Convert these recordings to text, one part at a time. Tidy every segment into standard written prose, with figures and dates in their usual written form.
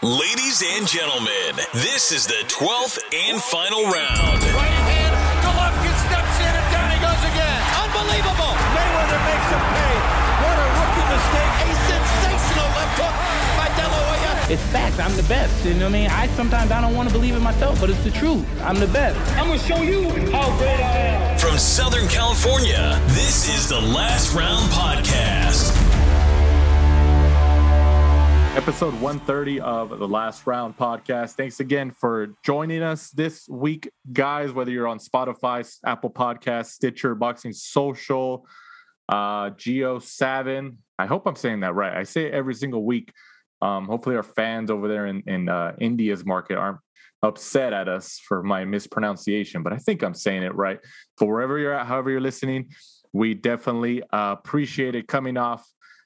Ladies and gentlemen, this is the 12th and final round. Right hand, Golovkin steps in and down he goes again. Unbelievable. Mayweather makes him pay. What a rookie mistake. A sensational left hook by De La Hoya. It's facts. I'm the best. You know what I mean? Sometimes I don't want to believe it myself, but it's the truth. I'm the best. I'm going to show you how great I am. From Southern California, this is the Last Round Podcast. Episode 130 of the Last Round Podcast. Thanks again for joining us this week, guys, whether you're on Spotify, Apple Podcasts, Stitcher, Boxing Social, Geo7. I hope I'm saying that right. I say it every single week. Hopefully our fans over there in India's market aren't upset at us for my mispronunciation, but I think I'm saying it right. But wherever you're at, however you're listening, we definitely appreciate it. Coming off,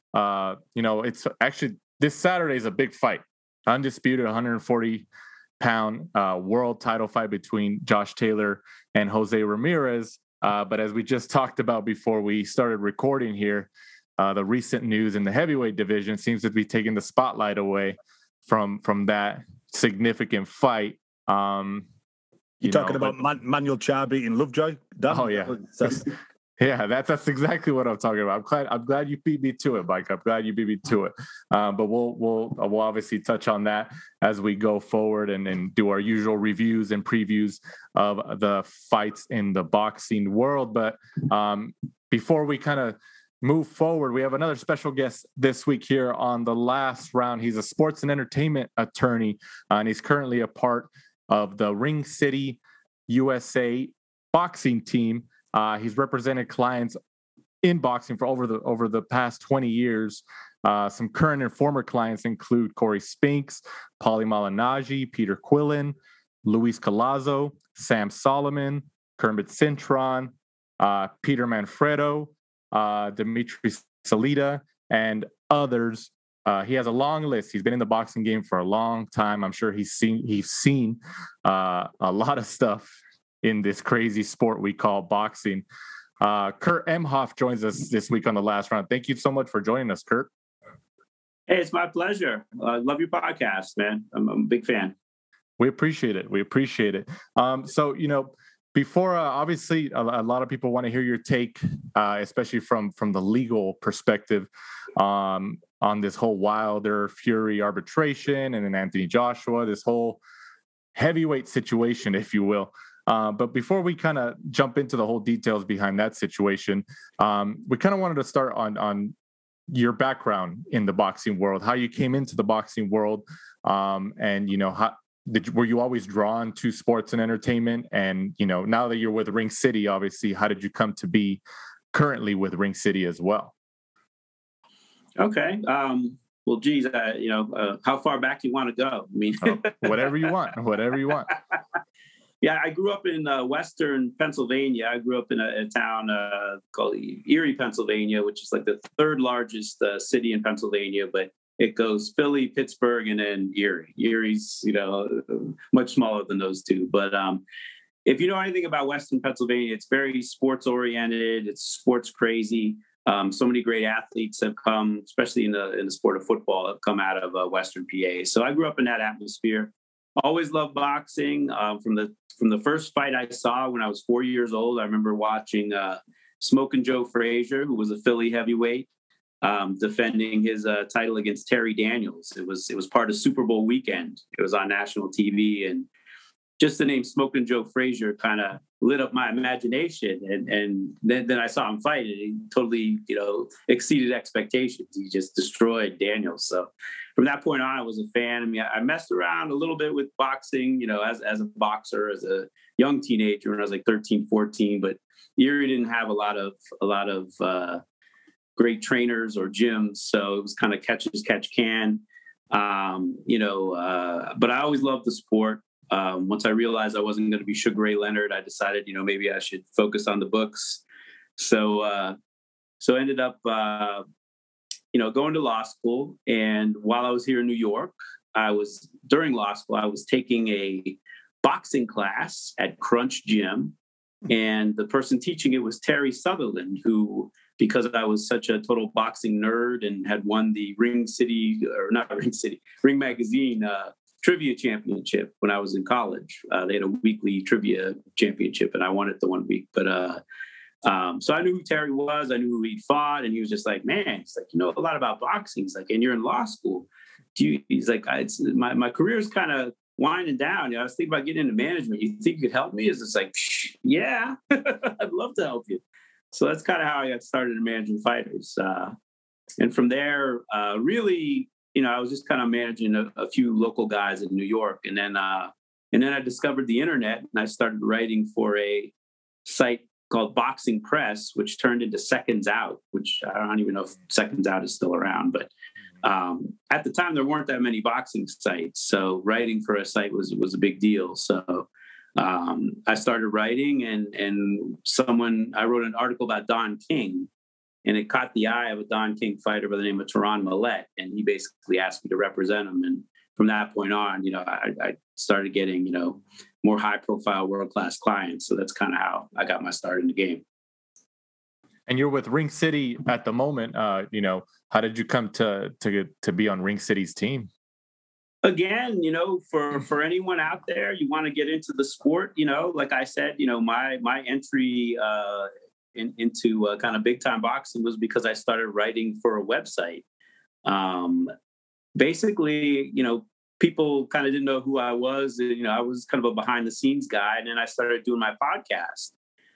it's actually this Saturday is a big fight. Undisputed 140-pound world title fight between Josh Taylor and Jose Ramirez. But as we just talked about before we started recording here, the recent news in the heavyweight division seems to be taking the spotlight away from that significant fight. You're talking about Manuel Charr beating Lovejoy? Oh, yeah. Yeah, that's exactly what I'm talking about. I'm glad you beat me to it, Mike. I'm glad you beat me to it. But we'll obviously touch on that as we go forward and do our usual reviews and previews of the fights in the boxing world. But before we kind of move forward, we have another special guest this week here on the Last Round. He's a sports and entertainment attorney, and he's currently a part of the Ring City USA boxing team. He's represented clients in boxing for over the past 20 years. Some current and former clients include Corey Spinks, Paulie Malignaggi, Peter Quillen, Luis Collazo, Sam Solomon, Kermit Cintron, Peter Manfredo, Dimitri Salita, and others. He has a long list. He's been in the boxing game for a long time. I'm sure he's seen a lot of stuff in this crazy sport we call boxing. Kurt Emhoff joins us this week on the Last Round. Thank you so much for joining us, Kurt. Hey, it's my pleasure. I love your podcast, man. I'm a big fan. We appreciate it. So, before, obviously, a lot of people want to hear your take, especially from the legal perspective, on this whole Wilder Fury arbitration and then Anthony Joshua, this whole heavyweight situation, if you will. But before we kind of jump into the whole details behind that situation, we kind of wanted to start on your background in the boxing world, how you came into the boxing world, and were you always drawn to sports and entertainment? And now that you're with Ring City, obviously, how did you come to be currently with Ring City as well? Okay. Well, geez, how far back do you want to go? I mean, whatever you want. Yeah, I grew up in Western Pennsylvania. I grew up in a town called Erie, Pennsylvania, which is like the third largest city in Pennsylvania, but it goes Philly, Pittsburgh, and then Erie. Erie's, much smaller than those two. But if you know anything about Western Pennsylvania, it's very sports oriented. It's sports crazy. So many great athletes have come, especially in the sport of football, have come out of Western PA. So I grew up in that atmosphere. Always loved boxing. From the first fight I saw when I was 4 years old, I remember watching Smokin' Joe Frazier, who was a Philly heavyweight, defending his title against Terry Daniels. It was part of Super Bowl weekend. It was on national TV, and just the name Smokin' Joe Frazier kind of lit up my imagination. And then I saw him fight, and he totally exceeded expectations. He just destroyed Daniels. So from that point on, I was a fan. I mean, I messed around a little bit with boxing, as a boxer, as a young teenager when I was like 13, 14. But Erie didn't have a lot of great trainers or gyms, so it was kind of catch as catch can. But I always loved the sport. Once I realized I wasn't going to be Sugar Ray Leonard, I decided, maybe I should focus on the books. So ended up going to law school. And while I was here in New York, during law school, I was taking a boxing class at Crunch Gym. And the person teaching it was Terry Sutherland, who because I was such a total boxing nerd and had won the Ring Magazine trivia championship when I was in college. They had a weekly trivia championship, and I won it the one week. But so I knew who Terry was. I knew who he'd fought, and he was just like, man, he's like, you know a lot about boxing. He's like, and you're in law school. He's like, my career's kind of winding down. I was thinking about getting into management. You think you could help me? It's just like, yeah, I'd love to help you. So that's kind of how I got started in managing fighters. And from there, really, I was just kind of managing a few local guys in New York. And then I discovered the internet, and I started writing for a site called Boxing Press, which turned into Seconds Out, which I don't even know if Seconds Out is still around. But at the time, there weren't that many boxing sites. So writing for a site was a big deal. So I started writing, and I wrote an article about Don King, and it caught the eye of a Don King fighter by the name of Teron Millette. And he basically asked me to represent him. And from that point on, I started getting, more high profile world-class clients. So that's kind of how I got my start in the game. And you're with Ring City at the moment. How did you come to be on Ring City's team? Again, for anyone out there, you want to get into the sport, like I said, my entry into kind of big time boxing was because I started writing for a website. Basically, people kind of didn't know who I was. I was kind of a behind the scenes guy. And then I started doing my podcast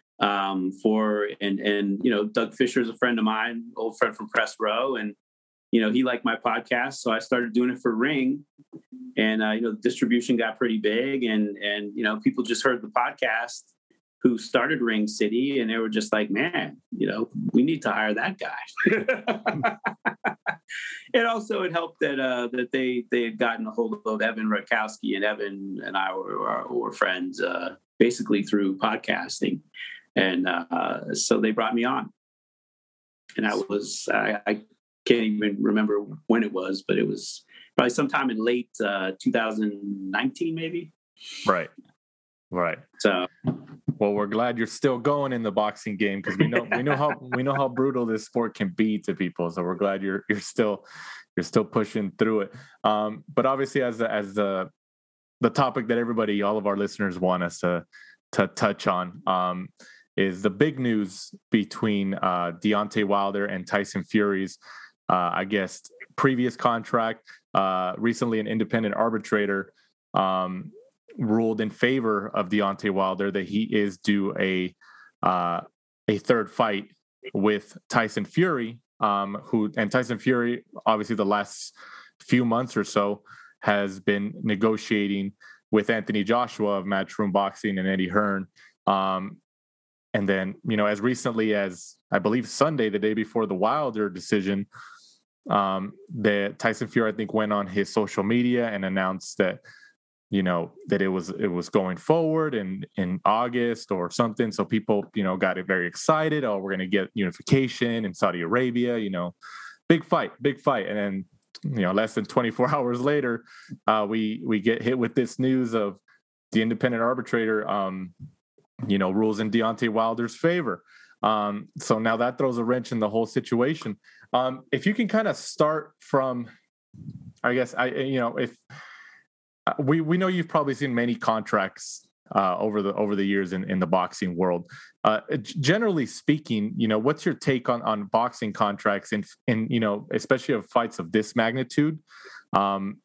Doug Fisher is a friend of mine, old friend from Press Row. And, he liked my podcast. So I started doing it for Ring, and, the distribution got pretty big, and people just heard the podcast who started Ring City, and they were just like, man, we need to hire that guy. And also it helped that they had gotten a hold of Evan Rutkowski, and Evan and I were friends basically through podcasting. And so they brought me on. And I can't even remember when it was, but it was probably sometime in late 2019, maybe. Right. So, well, we're glad you're still going in the boxing game, because we know how brutal this sport can be to people. So we're glad you're still pushing through it. But obviously, as the topic that all of our listeners want us to touch on is the big news between Deontay Wilder and Tyson Fury's, previous contract. Recently, an independent arbitrator ruled in favor of Deontay Wilder that he is due a third fight with Tyson Fury, and Tyson Fury, obviously the last few months or so, has been negotiating with Anthony Joshua of Matchroom Boxing and Eddie Hearn. And then, as recently as, I believe, Sunday, the day before the Wilder decision, that Tyson Fury, I think, went on his social media and announced that, that it was going forward in August or something. So people, got very excited. Oh, we're going to get unification in Saudi Arabia, big fight. And then, less than 24 hours later, we get hit with this news of the independent arbitrator, rules in Deontay Wilder's favor. So now that throws a wrench in the whole situation. If you can kind of start from, if we know you've probably seen many contracts over the years in the boxing world. Generally speaking, what's your take on boxing contracts and especially of fights of this magnitude? Do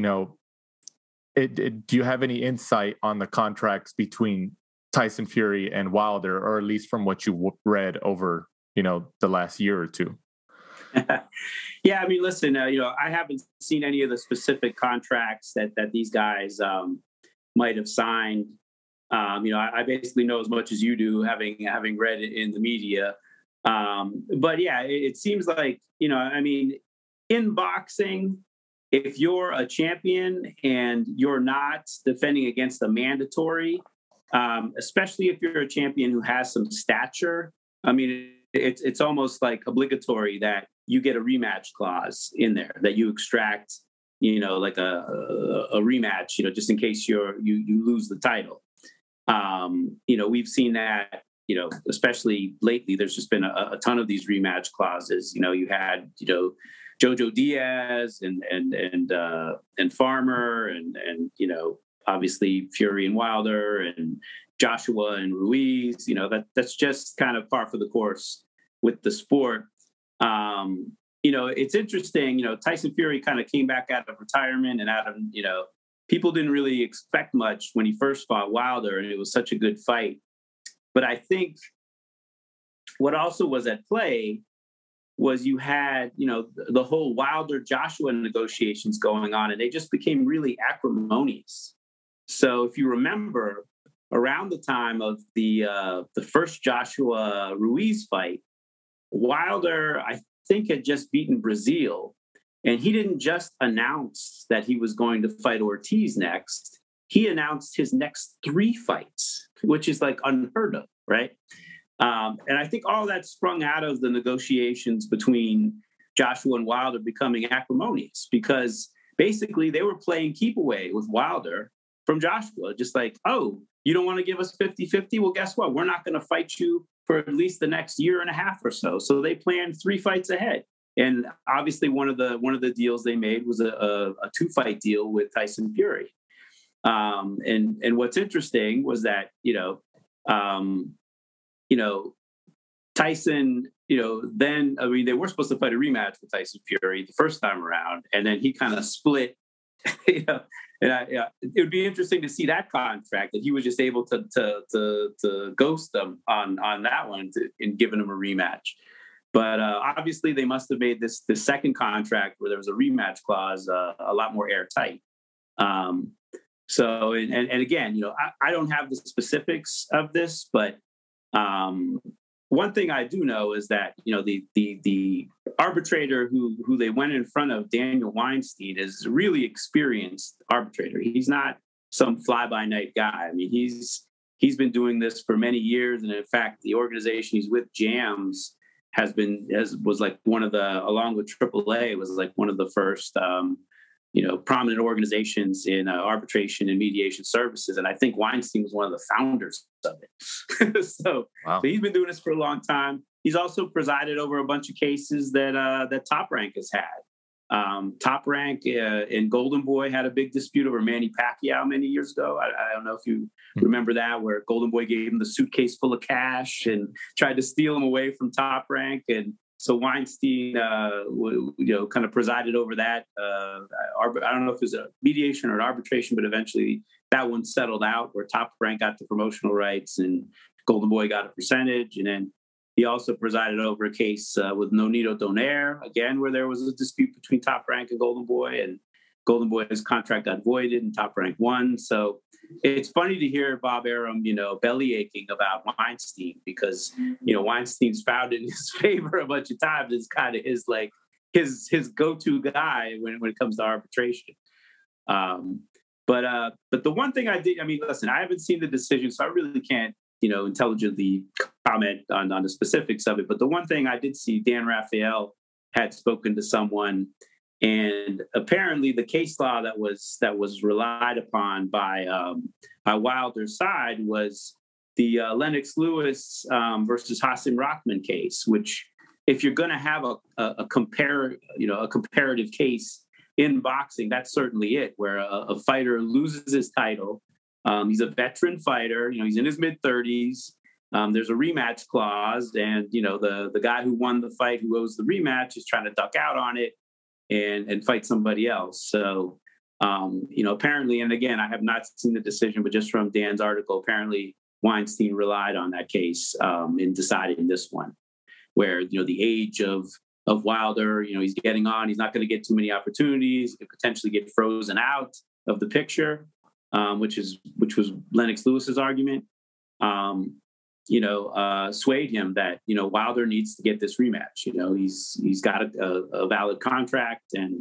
you have any insight on the contracts between Tyson Fury and Wilder, or at least from what you read over, the last year or two? Yeah, I mean, listen, I haven't seen any of the specific contracts that these guys might have signed. I basically know as much as you do, having read it in the media. But yeah, it seems like, in boxing, if you're a champion and you're not defending against a mandatory, especially if you're a champion who has some stature, it's almost like obligatory that you get a rematch clause in there, that you extract, like a rematch, just in case you lose the title. We've seen that especially lately, there's just been a ton of these rematch clauses. You had, Jojo Diaz and Farmer and obviously Fury and Wilder and Joshua and Ruiz. That's just kind of par for the course with the sport. It's interesting. Tyson Fury kind of came back out of retirement and out of, people didn't really expect much when he first fought Wilder, and it was such a good fight. But I think what also was at play was you had, the whole Wilder-Joshua negotiations going on, and they just became really acrimonious. So if you remember, around the time of the first Joshua-Ruiz fight, Wilder, I think, had just beaten Brazil, and he didn't just announce that he was going to fight Ortiz next. He announced his next 3 fights, which is like unheard of, right? And I think all that sprung out of the negotiations between Joshua and Wilder becoming acrimonious, because basically they were playing keep away with Wilder from Joshua, just like, oh, you don't want to give us 50-50? Well, guess what? We're not going to fight you for at least the next year and a half or so. So they planned 3 fights ahead. And obviously one of the deals they made was a 2-fight deal with Tyson Fury. And what's interesting was that, Tyson, then, they were supposed to fight a rematch with Tyson Fury the first time around, and then he kind of split, and it would be interesting to see that contract, that he was just able to ghost them on that one and giving him a rematch. But obviously they must have made this second contract where there was a rematch clause a lot more airtight. So, and again, I don't have the specifics of this, but one thing I do know is that, the arbitrator who they went in front of, Daniel Weinstein, is a really experienced arbitrator. He's not some fly-by-night guy. I mean, he's been doing this for many years. And in fact, the organization he's with, JAMS, was like one of the, along with AAA, was like one of the first, prominent organizations in arbitration and mediation services. And I think Weinstein was one of the founders of it. So he's been doing this for a long time. He's also presided over a bunch of cases that Top Rank has had. Top Rank and Golden Boy had a big dispute over Manny Pacquiao many years ago. I don't know if you remember that, where Golden Boy gave him the suitcase full of cash and tried to steal him away from Top Rank. And so Weinstein, kind of presided over that. I don't know if it was a mediation or an arbitration, but eventually that one settled out, where Top Rank got the promotional rights and Golden Boy got a percentage. And then he also presided over a case with Nonito Donaire, again, where there was a dispute between Top Rank and Golden Boy, and Golden Boy's contract got voided and Top Rank won. So it's funny to hear Bob Arum, belly aching about Weinstein, because, Weinstein's found in his favor a bunch of times. It's kind of his go-to guy when it comes to arbitration. But the one thing I did, listen, I haven't seen the decision, so I really can't, intelligently comment on the specifics of it. But the one thing I did see, Dan Rafael had spoken to someone, and apparently the case law that was relied upon by Wilder's side was the Lennox Lewis versus Hasim Rahman case, which, if you're going to have a comparative case in boxing, that's certainly it, where a fighter loses his title. He's a veteran fighter, he's in his mid-30s. There's a rematch clause, and the guy who won the fight, who owes the rematch, is trying to duck out on it and fight somebody else. So, apparently, and again, I have not seen the decision, but just from Dan's article, apparently Weinstein relied on that case in deciding this one, where, the age of Wilder, he's getting on, he's not going to get too many opportunities, he could potentially get frozen out of the picture, which was Lennox Lewis's argument. Swayed him that, Wilder needs to get this rematch. He's got a valid contract, and,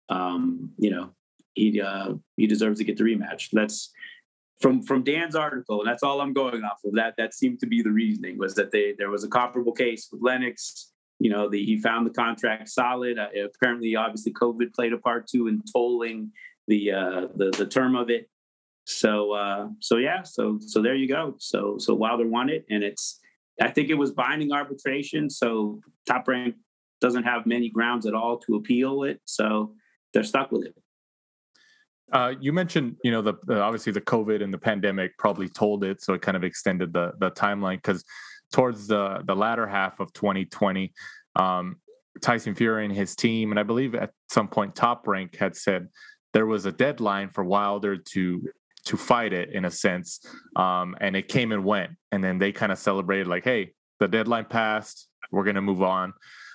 he deserves to get the rematch. That's from Dan's article, and that's all I'm going off of. That seemed to be the reasoning, was that there was a comparable case with Lennox. He found the contract solid. Apparently, obviously, COVID played a part too in tolling the term of it. So there you go. So Wilder won it, and it's I think it was binding arbitration. So Top Rank doesn't have many grounds at all to appeal it. So they're stuck with it. You mentioned, the obviously the COVID and the pandemic probably told it, so it kind of extended the timeline, because towards the latter half of 2020, Tyson Fury and his team, and I believe at some point Top Rank had said there was a deadline for Wilder to fight it, in a sense, and it came and went, and then they kind of celebrated like, hey, the deadline passed, we're going to move on.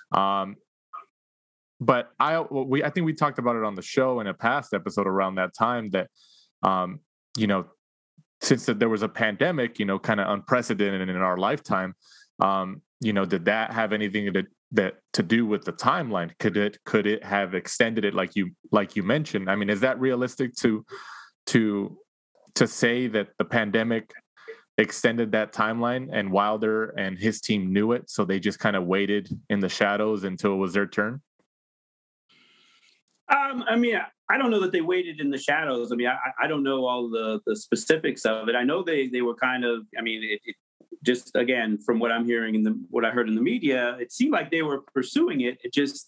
But I think we talked about it on the show in a past episode around that time that, since there was a pandemic, kind of unprecedented in our lifetime, did that have anything to do with the timeline? Could it have extended it like you mentioned? I mean, is that realistic to say that the pandemic extended that timeline and Wilder and his team knew it, so they just kind of waited in the shadows until it was their turn? I mean, I don't know that they waited in the shadows. I mean, I don't know all the specifics of it. I know they were kind of, I mean, it just, again, from what I'm hearing and what I heard in the media, it seemed like they were pursuing it. It just,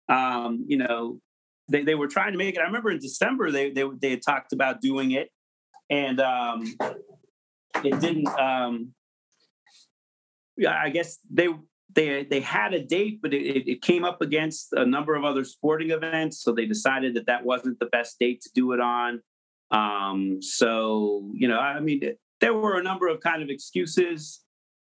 they were trying to make it. I remember in December, they had talked about doing it, and it didn't, I guess they had a date, but it came up against a number of other sporting events. So they decided that wasn't the best date to do it on. So, I mean, there were a number of kind of excuses.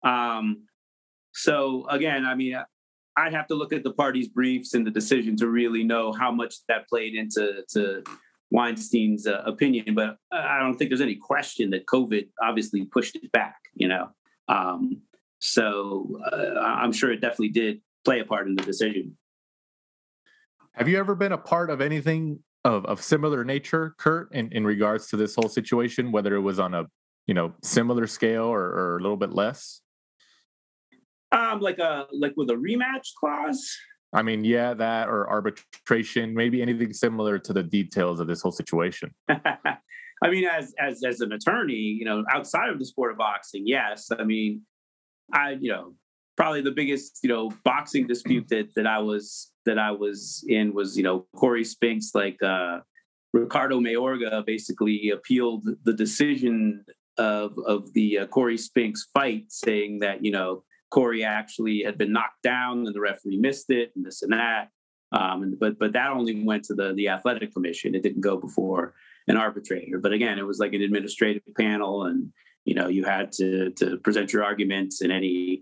So again, I mean, I'd have to look at the parties' briefs and the decision to really know how much that played into Weinstein's opinion. But I don't think there's any question that COVID obviously pushed it back, So I'm sure it definitely did play a part in the decision. Have you ever been a part of anything of similar nature, Kurt, in regards to this whole situation, whether it was on a similar scale or a little bit less? Like with a rematch clause? I mean, yeah, that or arbitration, maybe anything similar to the details of this whole situation. I mean, as an attorney, outside of the sport of boxing, yes. I mean, probably the biggest, boxing dispute that I was in was, Corey Spinks, like Ricardo Mayorga basically appealed the decision of the Corey Spinks fight, saying that, Corey actually had been knocked down and the referee missed it and this and that. But that only went to the athletic commission. It didn't go before an arbitrator. But again, it was like an administrative panel, and you had to present your arguments in any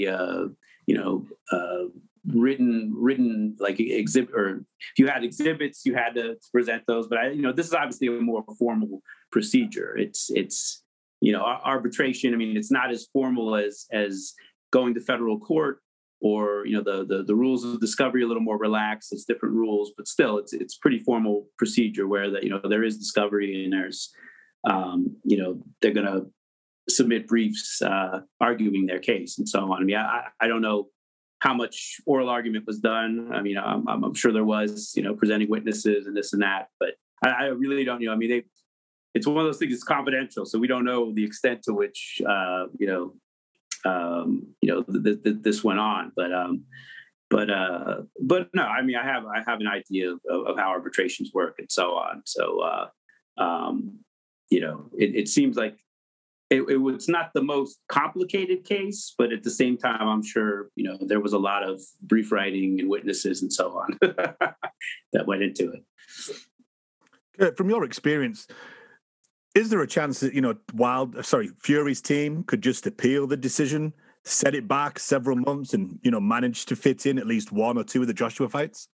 written like exhibit, or if you had exhibits, you had to present those. But this is obviously a more formal procedure. It's arbitration. I mean, it's not as formal as going to federal court, or the rules of discovery are a little more relaxed. It's different rules, but still, it's pretty formal procedure where there is discovery, and there's they're going to submit briefs arguing their case and so on. I mean, I don't know how much oral argument was done. I mean, I'm sure there was, presenting witnesses and this and that, but I really don't know. I mean, it's one of those things that's confidential, so we don't know the extent to which this went on. But no, I mean, I have an idea of how arbitrations work and so on. So it seems like it was not the most complicated case, but at the same time, I'm sure there was a lot of brief writing and witnesses and so on that went into it. From your experience, is there a chance that Fury's team could just appeal the decision, set it back several months, and manage to fit in at least one or two of the Joshua fights?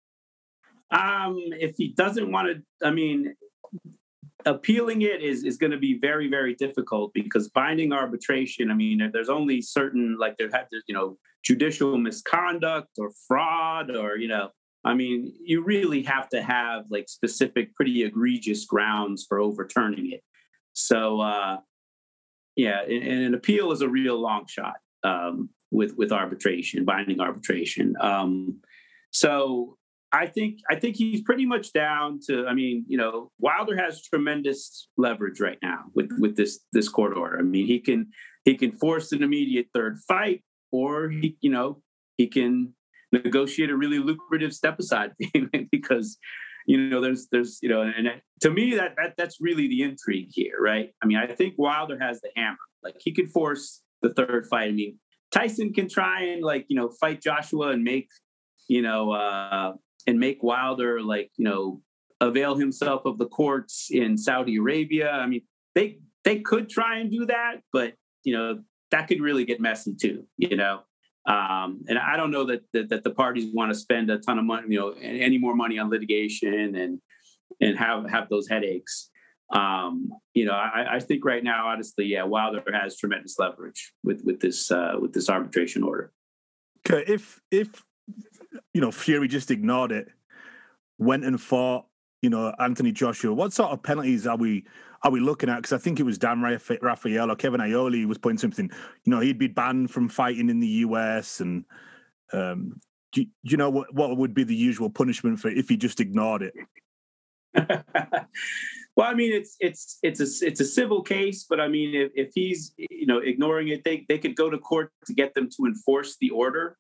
If he doesn't want to, I mean, appealing it is going to be very, very difficult, because binding arbitration, I mean, there's only certain, like there's judicial misconduct or fraud, or I mean, you really have to have like specific, pretty egregious grounds for overturning it. So, and an appeal is a real long shot with arbitration, binding arbitration. So I think he's pretty much down to. I mean, Wilder has tremendous leverage right now with this court order. I mean, he can force an immediate third fight, or he can negotiate a really lucrative step aside because there's and to me that's really the intrigue here, right? I mean, I think Wilder has the hammer. Like, he could force the third fight. I mean, Tyson can try and fight Joshua and make Wilder avail himself of the courts in Saudi Arabia. I mean, they could try and do that, but that could really get messy too. And I don't know that the parties want to spend a ton of money, any more money on litigation and have those headaches. I think right now, honestly, Wilder has tremendous leverage with this arbitration order. Okay, if Fury just ignored it, went and fought, Anthony Joshua, what sort of penalties are we looking at? Because I think it was Dan Rafael or Kevin Iole was putting something, he'd be banned from fighting in the US, and do you know what would be the usual punishment for if he just ignored it? Well, I mean, it's a civil case, but I mean, if he's ignoring it, they could go to court to get them to enforce the order,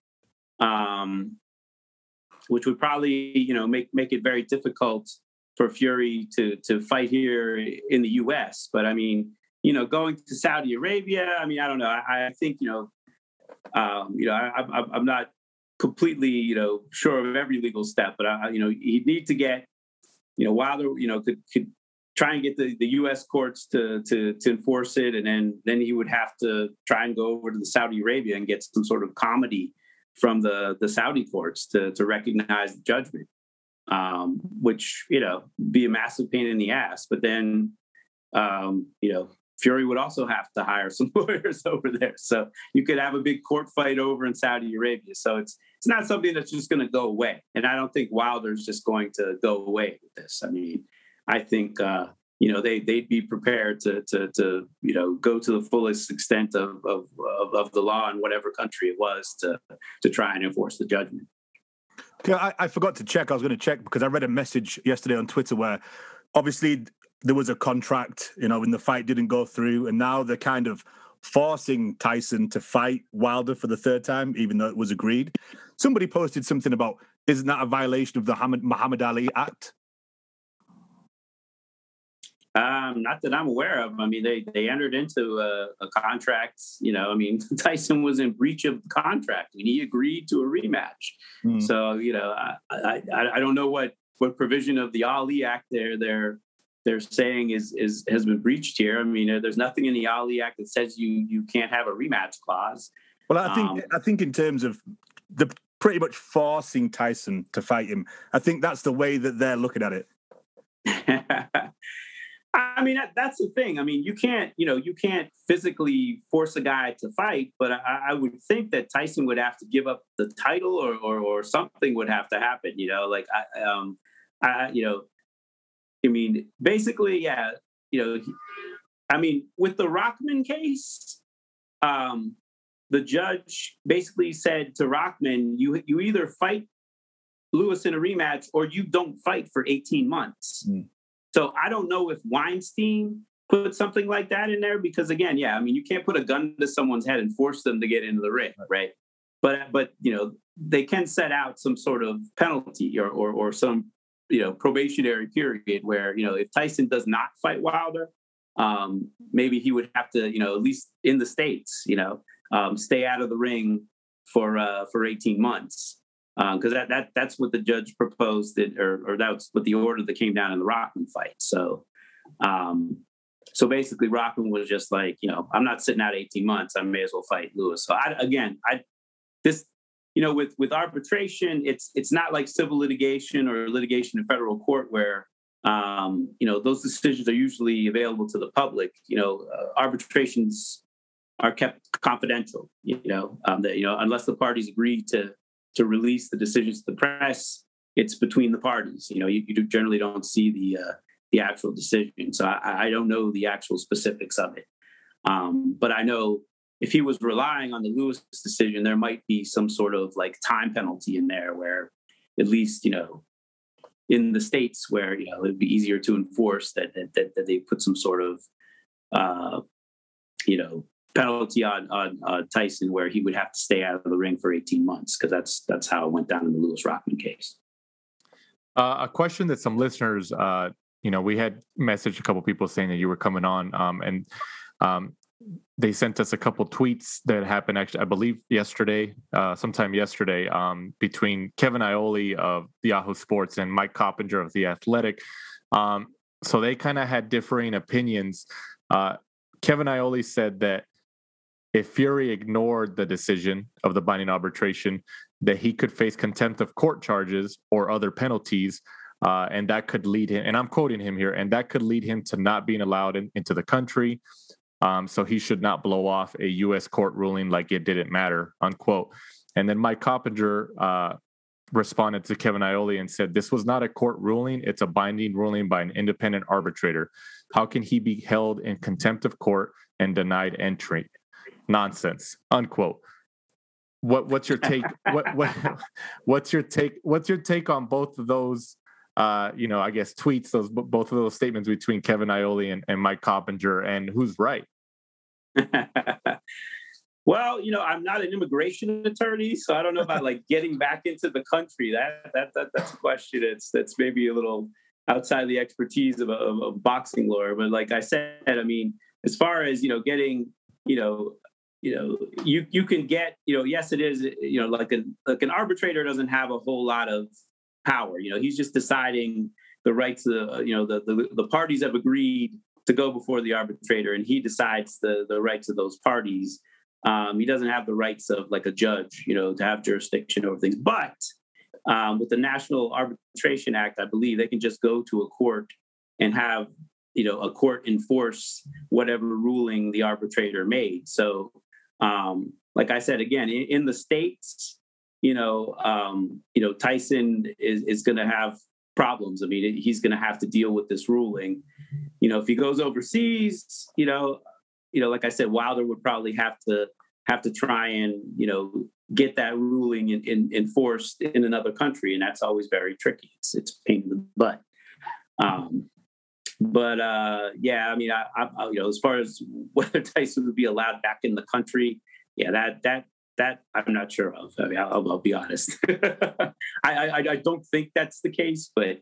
which would probably make it very difficult for Fury to fight here in the U.S. But I mean, going to Saudi Arabia, I mean, I don't know. I think I'm not completely sure of every legal step, but he'd need to get Wilder could try and get the U.S. courts to enforce it, and then he would have to try and go over to the Saudi Arabia and get some sort of comedy from the Saudi courts to recognize the judgment, which be a massive pain in the ass. But then Fury would also have to hire some lawyers over there, so you could have a big court fight over in Saudi Arabia. So it's not something that's just going to go away, and I don't think Wilder's just going to go away with this. I mean, I think they'd be prepared to go to the fullest extent of the law in whatever country it was to try and enforce the judgment. Okay, I forgot to check. I was going to check because I read a message yesterday on Twitter where obviously there was a contract, and the fight didn't go through, and now they're kind of forcing Tyson to fight Wilder for the third time, even though it was agreed. Somebody posted something about, isn't that a violation of the Muhammad Ali Act? Not that I'm aware of. I mean, they entered into a contract. I mean, Tyson was in breach of the contract and he agreed to a rematch. So, I don't know what provision of the Ali Act they're saying has been breached here. I mean, there's nothing in the Ali Act that says you can't have a rematch clause. Well, I think in terms of the pretty much forcing Tyson to fight him, I think that's the way that they're looking at it. I mean, that's the thing. I mean, you can't physically force a guy to fight, but I would think that Tyson would have to give up the title or something would have to happen, I mean, basically, yeah, I mean, with the Rockman case, the judge basically said to Rockman, you either fight Lewis in a rematch or you don't fight for 18 months. So I don't know if Weinstein put something like that in there because, again, yeah, I mean, you can't put a gun to someone's head and force them to get into the ring, right? But they can set out some sort of penalty or some probationary period where if Tyson does not fight Wilder, maybe he would have to at least in the States stay out of the ring for 18 months. Because that's what the judge proposed, or that's what the order that came down in the Rockman fight. So, basically, Rockman was just like, I'm not sitting out 18 months. I may as well fight Lewis. So with arbitration, it's not like civil litigation or litigation in federal court where those decisions are usually available to the public. Arbitrations are kept confidential. Unless the parties agree to release the decisions to the press, it's between the parties. You generally don't see the actual decision. So I don't know the actual specifics of it. But I know if he was relying on the Lewis decision, there might be some sort of like time penalty in there where, at least, in the states where, it'd be easier to enforce that they put some sort of, penalty on Tyson where he would have to stay out of the ring for 18 months, because that's how it went down in the Lewis Rockman case. A question that some listeners, we had messaged a couple people saying that you were coming on, and they sent us a couple tweets that happened actually, I believe sometime yesterday, between Kevin Iole of Yahoo Sports and Mike Coppinger of The Athletic. So they kind of had differing opinions. Kevin Iole said that if Fury ignored the decision of the binding arbitration, that he could face contempt of court charges or other penalties, and that could lead him, and I'm quoting him here, and that could lead him to not being allowed into the country. So he should not blow off a U.S. court ruling like it didn't matter, unquote. And then Mike Coppinger responded to Kevin Iole and said, this was not a court ruling. It's a binding ruling by an independent arbitrator. How can he be held in contempt of court and denied entry? Nonsense, unquote. What's your take? What's your take on both of those? I guess tweets, both of those statements between Kevin Iole and Mike Coppinger, and who's right? Well, I'm not an immigration attorney, so I don't know about getting back into the country. That's a question that's maybe a little outside the expertise of a boxing lawyer. But like I said, I mean, as far as getting, you can get, yes, it is, like an arbitrator doesn't have a whole lot of power. He's just deciding the rights of the parties have agreed to go before the arbitrator, and he decides the rights of those parties. He doesn't have the rights of like a judge, to have jurisdiction over things. But with the National Arbitration Act, I believe they can just go to a court and have a court enforce whatever ruling the arbitrator made. So, like I said, again, in the States, Tyson is going to have problems. I mean, he's going to have to deal with this ruling. If he goes overseas, like I said, Wilder would probably have to try and, get that ruling enforced in another country. And that's always very tricky. It's a pain in the butt. Yeah, I mean, I as far as whether Tyson would be allowed back in the country, yeah, that I'm not sure of. I mean, I'll be honest. I don't think that's the case, but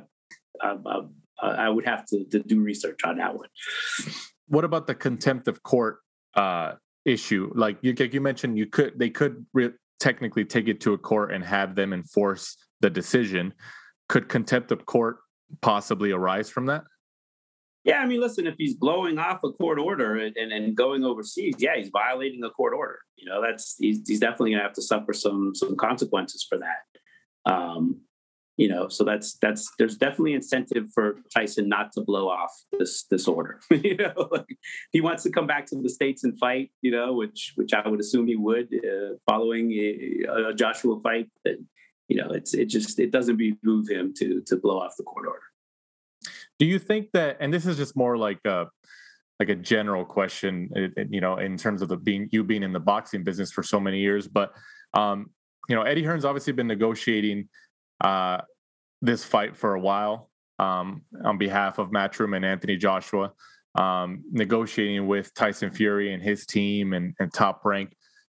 I would have to do research on that one. What about the contempt of court issue? Like you mentioned, they could technically take it to a court and have them enforce the decision. Could contempt of court possibly arise from that? Yeah, I mean, listen, if he's blowing off a court order and going overseas, yeah, he's violating a court order. He's definitely going to have to suffer some consequences for that. So there's definitely incentive for Tyson not to blow off this order. He wants to come back to the States and fight, which I would assume he would following a Joshua fight. That it doesn't behoove him to blow off the court order. Do you think that, and this is just more like a general question, in terms of being in the boxing business for so many years, but Eddie Hearn's obviously been negotiating this fight for a while on behalf of Matchroom and Anthony Joshua, negotiating with Tyson Fury and his team and Top Rank,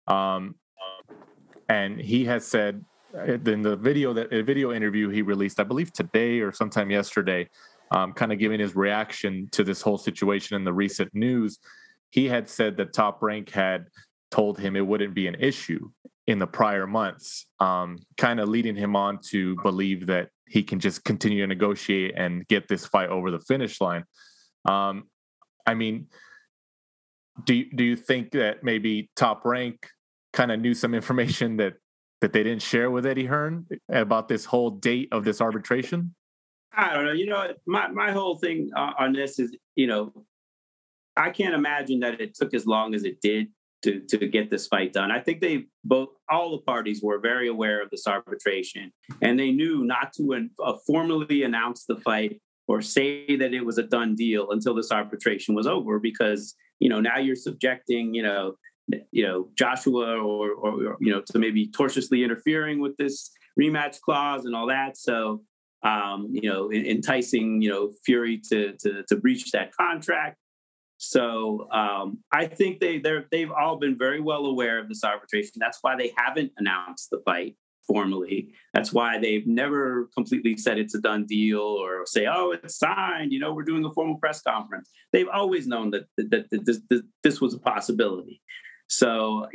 and he has said in the video interview he released, I believe today or sometime yesterday, kind of giving his reaction to this whole situation in the recent news, he had said that Top Rank had told him it wouldn't be an issue in the prior months, kind of leading him on to believe that he can just continue to negotiate and get this fight over the finish line. I mean, do you think that maybe Top Rank kind of knew some information that they didn't share with Eddie Hearn about this whole date of this arbitration? I don't know. My whole thing on this is, I can't imagine that it took as long as it did to get this fight done. I think all the parties were very aware of this arbitration, and they knew not to formally announce the fight or say that it was a done deal until this arbitration was over, because, now you're subjecting, Joshua or to maybe tortiously interfering with this rematch clause and all that. So, enticing, Fury to breach that contract. So I think they've all been very well aware of this arbitration. That's why they haven't announced the fight formally. That's why they've never completely said it's a done deal or say, oh, it's signed, we're doing a formal press conference. They've always known that this was a possibility. So,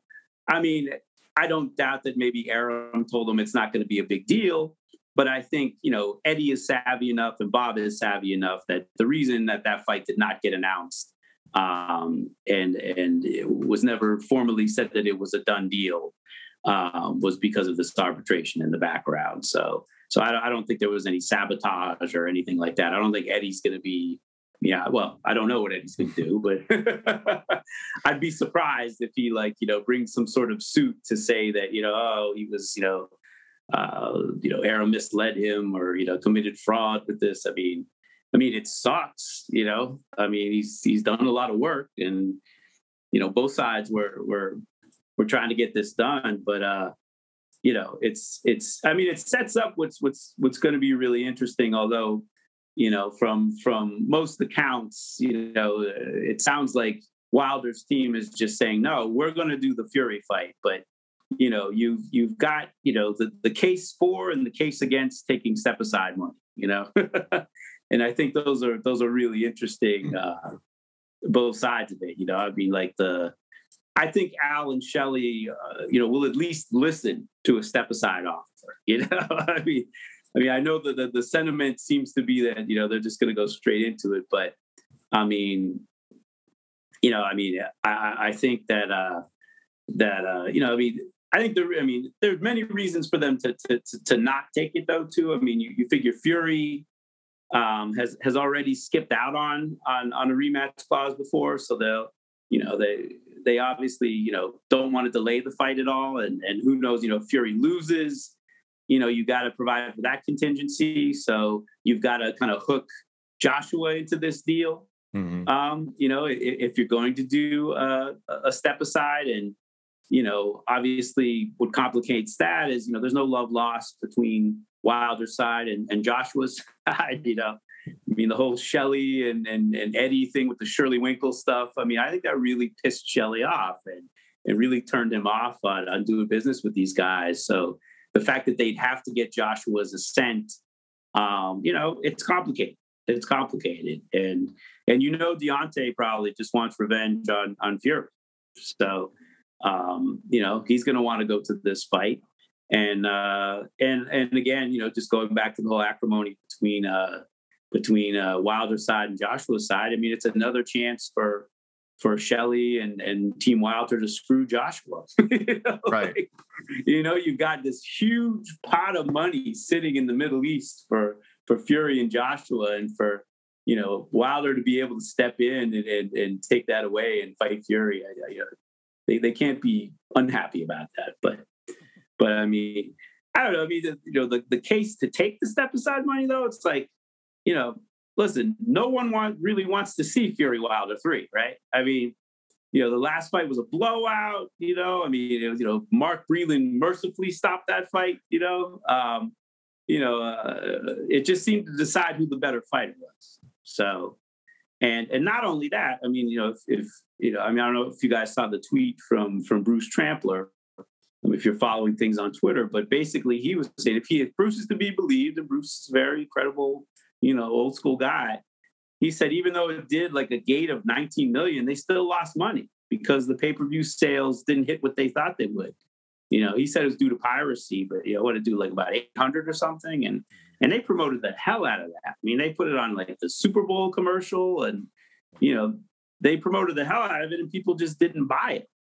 I don't doubt that maybe Arum told them it's not going to be a big deal. But I think, Eddie is savvy enough and Bob is savvy enough that the reason that fight did not get announced and it was never formally said that it was a done deal was because of this arbitration in the background. So I don't think there was any sabotage or anything like that. I don't think Eddie's going to be, I don't know what Eddie's going to do, but I'd be surprised if he brings some sort of suit to say that, he was, Arum misled him or, committed fraud with this. I mean, it sucks, he's done a lot of work and, both sides were trying to get this done, but, it sets up what's going to be really interesting. Although, from most accounts, it sounds like Wilder's team is just saying, no, we're going to do the Fury fight, but you've got, the case for and the case against taking step aside money, and I think those are really interesting, both sides of it, I think Al and Shelley, will at least listen to a step aside offer, I know that the sentiment seems to be that, they're just going to go straight into it, but I think that, I think there's many reasons for them to not take it though too. You figure Fury has already skipped out on a rematch clause before, so they obviously don't want to delay the fight at all, and who knows, if Fury loses, you got to provide for that contingency, so you've got to kind of hook Joshua into this deal. Mm-hmm. If you're going to do a step aside, and obviously what complicates that is, there's no love lost between Wilder's side and Joshua's side. The whole Shelley and Eddie thing with the Shirley Winkle stuff. I think that really pissed Shelley off and really turned him off on doing business with these guys. So the fact that they'd have to get Joshua's assent, it's complicated. It's complicated. And Deontay probably just wants revenge on Fury. So, he's going to want to go to this fight. And again, just going back to the whole acrimony between Wilder's side and Joshua's side. It's another chance for Shelley and Team Wilder to screw Joshua. Right. You've got this huge pot of money sitting in the Middle East for Fury and Joshua, and for Wilder to be able to step in and take that away and fight Fury. They can't be unhappy about that. But I don't know. The case to take the step aside money though, it's like, listen, no one really wants to see Fury Wilder 3, right? The last fight was a blowout. Mark Breland mercifully stopped that fight. It just seemed to decide who the better fighter was. So, and not only that, I don't know if you guys saw the tweet from Bruce Trampler, if you're following things on Twitter, but basically he was saying if Bruce is to be believed, and Bruce is a very credible, old school guy, he said even though it did like a gate of 19 million, they still lost money because the pay-per-view sales didn't hit what they thought they would. He said it was due to piracy, but what did it do, like about 800 or something, and they promoted the hell out of that. They put it on like the Super Bowl commercial, and they promoted the hell out of it, and people just didn't buy it.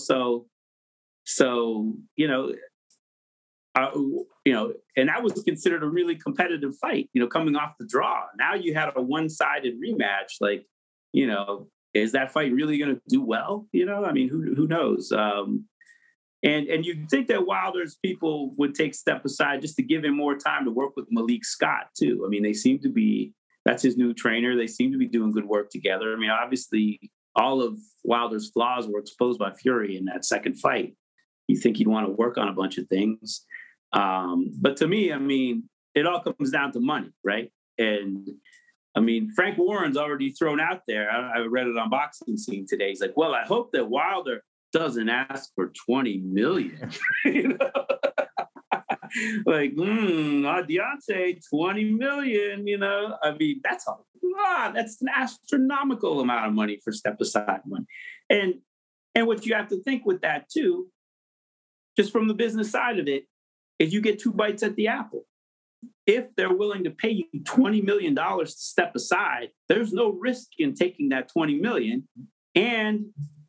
And that was considered a really competitive fight, coming off the draw. Now you had a one-sided rematch. Like, is that fight really going to do well? Who knows? And you'd think that Wilder's people would take step aside just to give him more time to work with Malik Scott too. They seem to be, that's his new trainer. They seem to be doing good work together. Obviously all of Wilder's flaws were exposed by Fury in that second fight. You think he'd want to work on a bunch of things. But to me, I mean, it all comes down to money, right? And I mean, Frank Warren's already thrown out there. I read it on Boxing Scene today. He's like, well, I hope that Wilder doesn't ask for $20 million. You know? Like, Deontay, $20 million, you know? I mean, that's a lot. That's an astronomical amount of money for step-aside money. And what you have to think with that, too, just from the business side of it, is you get two bites at the apple. If they're willing to pay you $20 million to step aside, there's no risk in taking that $20 million. And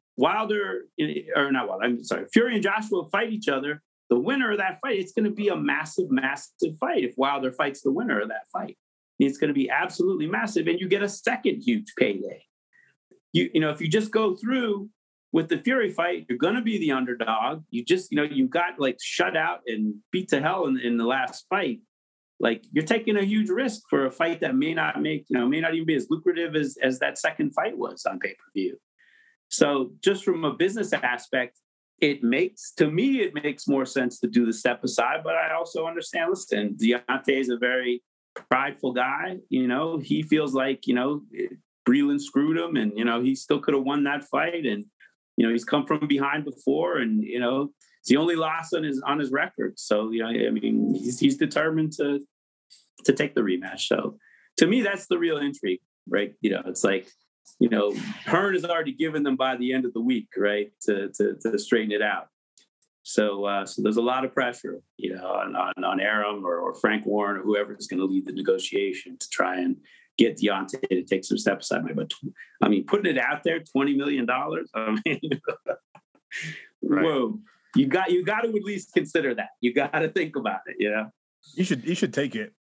Fury and Joshua fight each other. The winner of that fight, it's going to be a massive, massive fight. If Wilder fights the winner of that fight, it's going to be absolutely massive. And you get a second huge payday. You know, if you just go through with the Fury fight, you're going to be the underdog. You just, you know, you got like shut out and beat to hell in the last fight. Like, you're taking a huge risk for a fight that may not even be as lucrative as that second fight was on pay-per-view. So just from a business aspect, it makes more sense to do the step aside, but I also understand, listen, Deontay is a very prideful guy. You know, he feels like, you know, Breland screwed him and, you know, he still could have won that fight. And, you know, he's come from behind before and, you know, it's the only loss on his record. So, you know, I mean, he's determined to take the rematch. So to me, that's the real intrigue, right? You know, it's like, you know, Hearn has already given them by the end of the week, right, to straighten it out. So there's a lot of pressure, you know, on Arum or Frank Warren or whoever is going to lead the negotiation to try and get Deontay to take some steps aside. But I mean, putting it out there, $20 million. I mean, right. Whoa, you got to at least consider that. You got to think about it. You know, you should take it.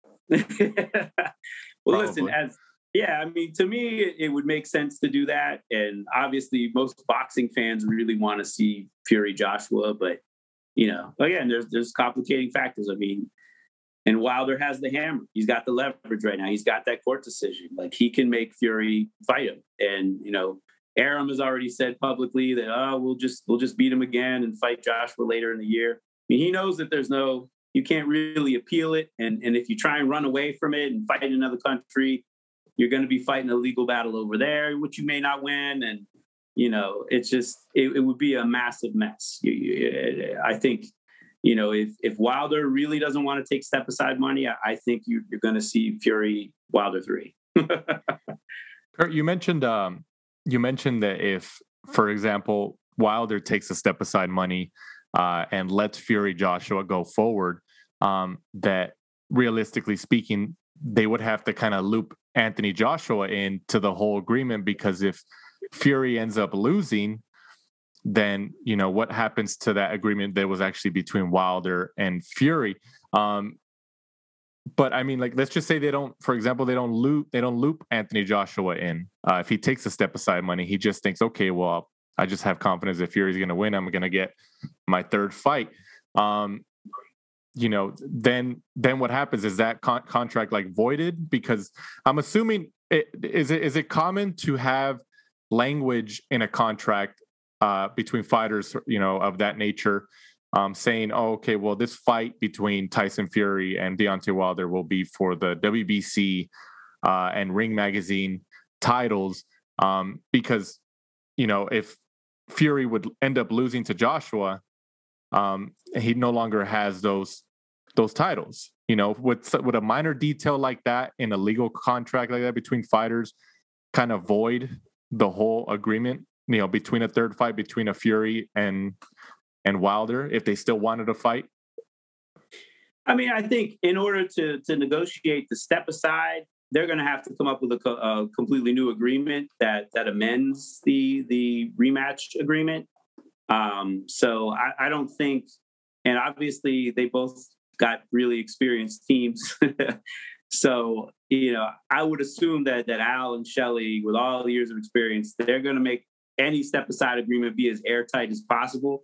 Well, listen, I mean, to me, it would make sense to do that. And obviously, most boxing fans really want to see Fury Joshua. But, you know, again, there's complicating factors. I mean, and Wilder has the hammer. He's got the leverage right now. He's got that court decision. Like, he can make Fury fight him. And, you know, Arum has already said publicly that, we'll just beat him again and fight Joshua later in the year. I mean, he knows that you can't really appeal it. And if you try and run away from it and fight in another country, you're going to be fighting a legal battle over there, which you may not win. And, you know, it's just, it would be a massive mess. I think, you know, if Wilder really doesn't want to take step aside money, I think you're going to see Fury Wilder 3. Kurt, you mentioned that if, for example, Wilder takes a step aside money and lets Fury Joshua go forward, that realistically speaking, they would have to kind of loop Anthony Joshua into the whole agreement, because if Fury ends up losing, then, you know, what happens to that agreement that was actually between Wilder and Fury? But I mean, like, let's just say they don't loop Anthony Joshua in. If he takes a step aside money, he just thinks, okay, well, I just have confidence that Fury's going to win. I'm going to get my third fight. You know, then what happens? Is that contract like voided? Because I'm assuming is it common to have language in a contract between fighters, you know, of that nature, saying, oh, okay, well, this fight between Tyson Fury and Deontay Wilder will be for the WBC and Ring Magazine titles, because, you know, if Fury would end up losing to Joshua, he no longer has those titles. You know, with a minor detail like that in a legal contract like that between fighters, kind of void the whole agreement, you know, between a third fight between a Fury and Wilder, if they still wanted to fight? I mean, I think in order to negotiate the step aside, they're going to have to come up with a completely new agreement that amends the rematch agreement. So I don't think, and obviously they both got really experienced teams. So, you know, I would assume that Al and Shelley, with all the years of experience, they're going to make any step aside agreement be as airtight as possible.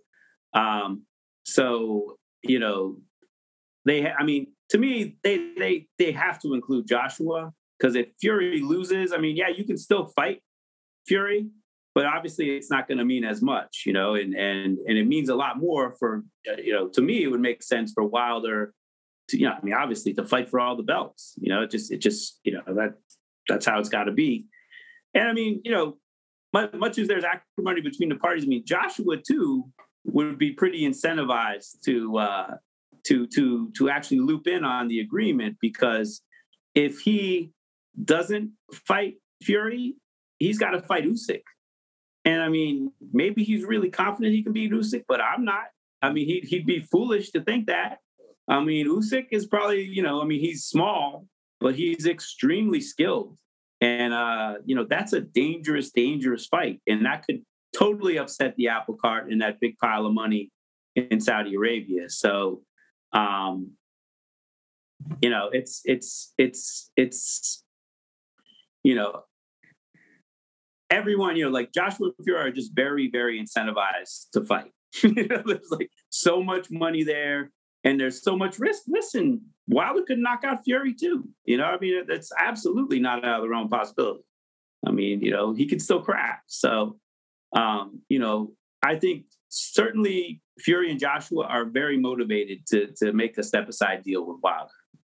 So, you know, to me, they have to include Joshua, because if Fury loses, I mean, yeah, you can still fight Fury, but obviously it's not going to mean as much, and it means a lot more for, to me, it would make sense for Wilder to, obviously to fight for all the belts, that's how it's got to be. And I mean, much as there's acrimony between the parties, I mean, Joshua too would be pretty incentivized to actually loop in on the agreement, because if he doesn't fight Fury, he's got to fight Usyk. And I mean, maybe he's really confident he can beat Usyk, but I'm not. I mean, he'd be foolish to think that. I mean, Usyk is probably, he's small, but he's extremely skilled. And, that's a dangerous, dangerous fight. And that could totally upset the apple cart in that big pile of money in Saudi Arabia. So, everyone, like Joshua and Fury are just very, very incentivized to fight. There's like so much money there and there's so much risk. Listen, Wilder could knock out Fury too. That's absolutely not out of the realm of possibility. I mean, he could still crack. So, I think certainly Fury and Joshua are very motivated to make a step aside deal with Wilder.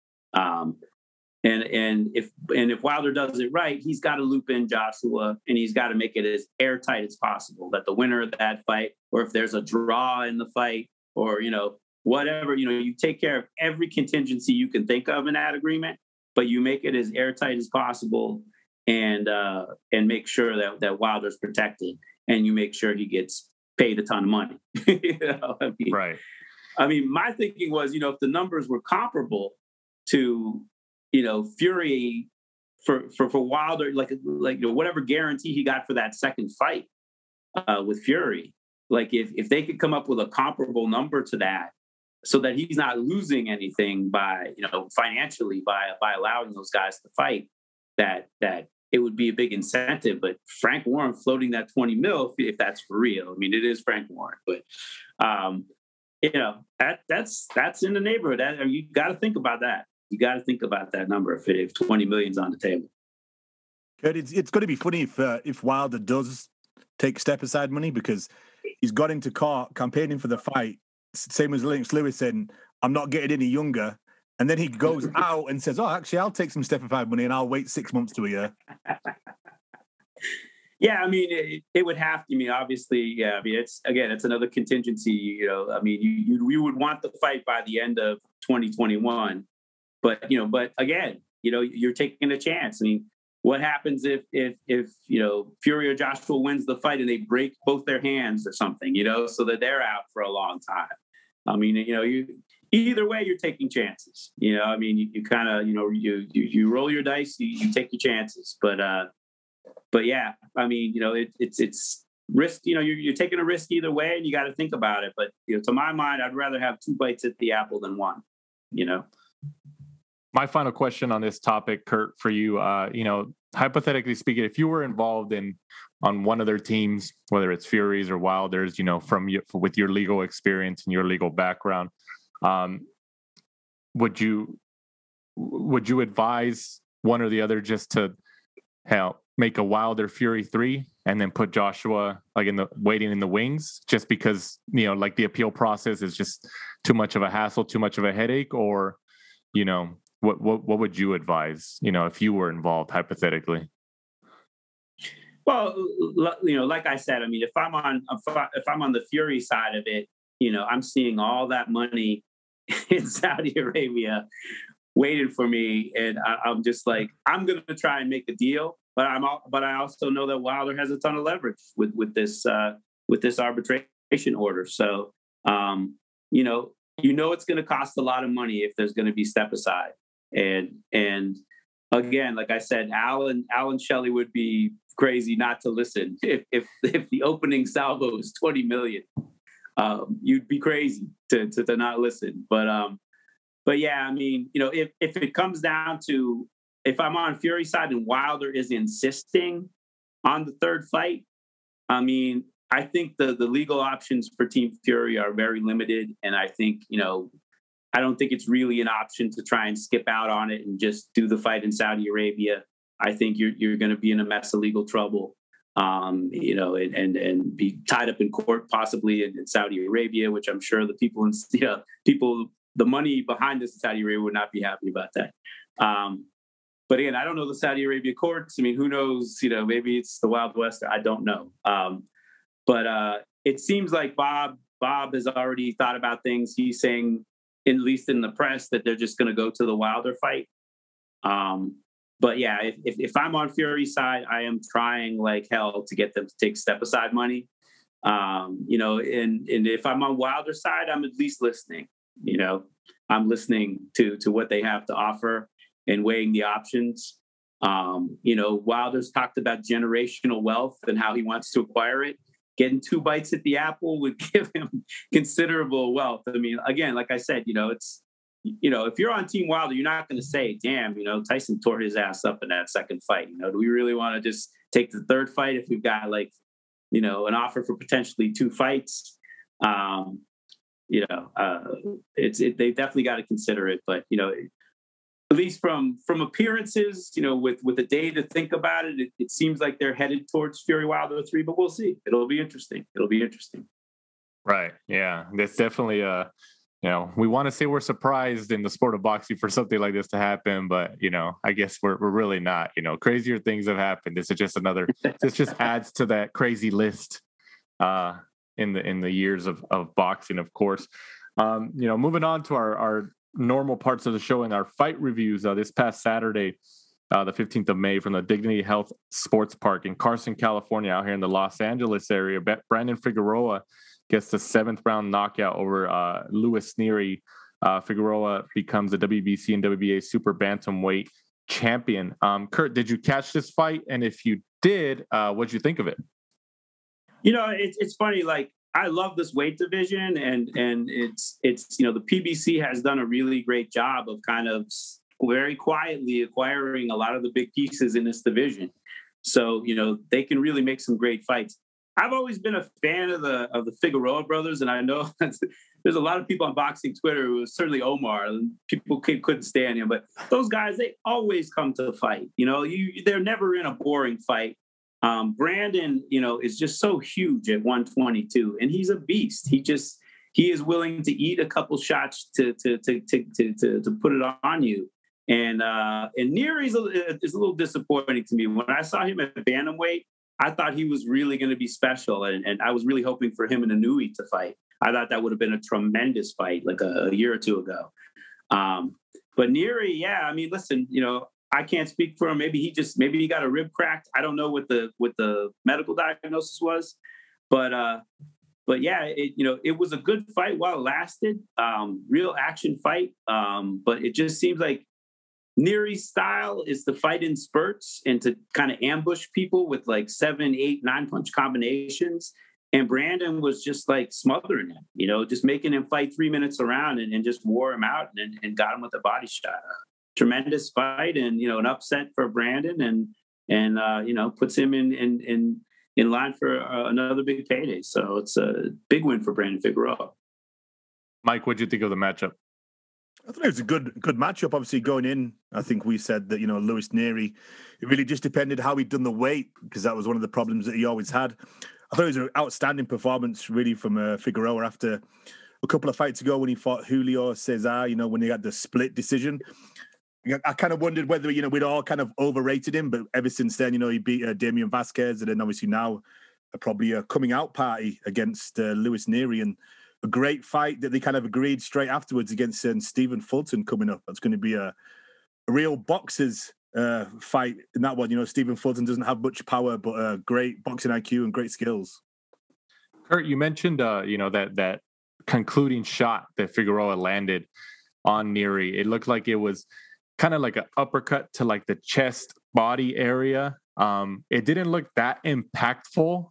And if Wilder does it right, he's got to loop in Joshua and he's got to make it as airtight as possible, that the winner of that fight, or if there's a draw in the fight, or, whatever, you take care of every contingency you can think of in that agreement, but you make it as airtight as possible and make sure that Wilder's protected and you make sure he gets paid a ton of money. Right. I mean, my thinking was, if the numbers were comparable to, Fury for Wilder, like whatever guarantee he got for that second fight with Fury, like if they could come up with a comparable number to that, so that he's not losing anything by, financially by allowing those guys to fight, that it would be a big incentive. But Frank Warren floating that 20 mil, if that's for real. I mean, it is Frank Warren, but that's in the neighborhood. You got to think about that. You got to think about that number if 20 million's on the table. It's going to be funny if Wilder does take step aside money, because he's got into court campaigning for the fight, same as Lennox Lewis saying, I'm not getting any younger. And then he goes out and says, actually, I'll take some step aside money and I'll wait 6 months to a year. Yeah, I mean, it would have to. I mean, obviously, yeah. I mean, it's another contingency. I mean, you would want the fight by the end of 2021, but again, you're taking a chance. I mean, what happens if Fury or Joshua wins the fight and they break both their hands or something, so that they're out for a long time? I mean, either way, you're taking chances. I mean, you kind of, you roll your dice, you take your chances. But yeah, I mean, it's risk. You're taking a risk either way, and you got to think about it. But to my mind, I'd rather have 2 bites at the apple than one. My final question on this topic, Kurt, for you, hypothetically speaking, if you were involved on one of their teams, whether it's Fury's or Wilder's, with your legal experience and your legal background, would you advise one or the other just to make a Wilder Fury 3 and then put Joshua waiting in the wings, just because like the appeal process is just too much of a hassle, too much of a headache? Or what would you advise, if you were involved hypothetically? Well, like I said, I mean, if I'm on the Fury side of it, I'm seeing all that money in Saudi Arabia waiting for me, and I'm just like, I'm going to try and make a deal, but I also know that Wilder has a ton of leverage with this arbitration order. So, it's going to cost a lot of money if there's going to be step aside. And again, like I said, Alan Shelley would be crazy not to listen if the opening salvo is 20 million. You'd be crazy to not listen. But yeah, I mean, if it comes down to, if I'm on Fury's side and Wilder is insisting on the third fight, I mean, I think the legal options for Team Fury are very limited. And I think, I don't think it's really an option to try and skip out on it and just do the fight in Saudi Arabia. I think you're going to be in a mess of legal trouble. and be tied up in court, possibly in Saudi Arabia, which I'm sure the people the money behind this in Saudi Arabia would not be happy about that. But again, I don't know the Saudi Arabia courts. I mean, who knows? Maybe it's the Wild West. I don't know. But it seems like Bob has already thought about things. He's saying, at least in the press, that they're just going to go to the Wilder fight. But yeah, if I'm on Fury's side, I am trying like hell to get them to take step aside money. And if I'm on Wilder's side, I'm at least listening. I'm listening to what they have to offer and weighing the options. Wilder's talked about generational wealth and how he wants to acquire it. Getting 2 bites at the apple would give him considerable wealth. I mean, again, like I said, it's, if you're on Team Wilder, you're not going to say, damn, Tyson tore his ass up in that second fight. Do we really want to just take the third fight if we've got an offer for potentially 2 fights? They definitely got to consider it. But, at least from appearances, with a day to think about it, it seems like they're headed towards Fury Wilder 3, but we'll see. It'll be interesting. Right. Yeah. That's definitely we want to say we're surprised in the sport of boxing for something like this to happen, but I guess we're really not. Crazier things have happened. This just adds to that crazy list in the years of boxing, of course. Moving on to our normal parts of the show and our fight reviews. This past Saturday, the 15th of May, from the Dignity Health Sports Park in Carson, California, out here in the Los Angeles area, Brandon Figueroa gets the 7th round knockout over Luis Nery. Figueroa becomes the WBC and WBA super bantamweight champion. Kurt, did you catch this fight? And if you did, what'd you think of it? It's funny. Like, I love this weight division, and it's the PBC has done a really great job of kind of very quietly acquiring a lot of the big pieces in this division. So they can really make some great fights. I've always been a fan of the Figueroa brothers, and I know there's a lot of people on boxing Twitter who, certainly Omar, and people couldn't stand him, but those guys, they always come to fight. They're never in a boring fight. Brandon, is just so huge at 122, and he's a beast. He is willing to eat a couple shots to put it on you. And Nery is a little disappointing to me. When I saw him at bantamweight, I thought he was really going to be special, and I was really hoping for him and Inoue to fight. I thought that would have been a tremendous fight, like a year or two ago. But Nery, yeah, I mean, listen, I can't speak for him. Maybe he got a rib cracked. I don't know what the medical diagnosis was, but yeah, it was a good fight while it lasted. Real action fight. But it just seems like Nery's style is to fight in spurts and to kind of ambush people with like 7, 8, 9 punch combinations. And Brandon was just like smothering him, just making him fight 3 minutes around and just wore him out and got him with a body shot. Tremendous fight, and an upset for Brandon, and puts him in line for another big payday. So it's a big win for Brandon Figueroa. Mike, what did you think of the matchup? I thought it was a good matchup. Obviously, going in, I think we said that Luis Nery, it really just depended how he'd done the weight, because that was one of the problems that he always had. I thought it was an outstanding performance, really, from Figueroa after a couple of fights ago when he fought Julio Cesar. When he had the split decision. I kind of wondered whether, we'd all kind of overrated him, but ever since then, he beat Damian Vasquez, and then obviously now probably a coming out party against Luis Nery, and a great fight that they kind of agreed straight afterwards against Stephen Fulton coming up. That's going to be a real boxers fight in that one. Stephen Fulton doesn't have much power, but great boxing IQ and great skills. Kurt, you mentioned, that concluding shot that Figueroa landed on Nery. It looked like it was kind of like an uppercut to like the chest body area. It didn't look that impactful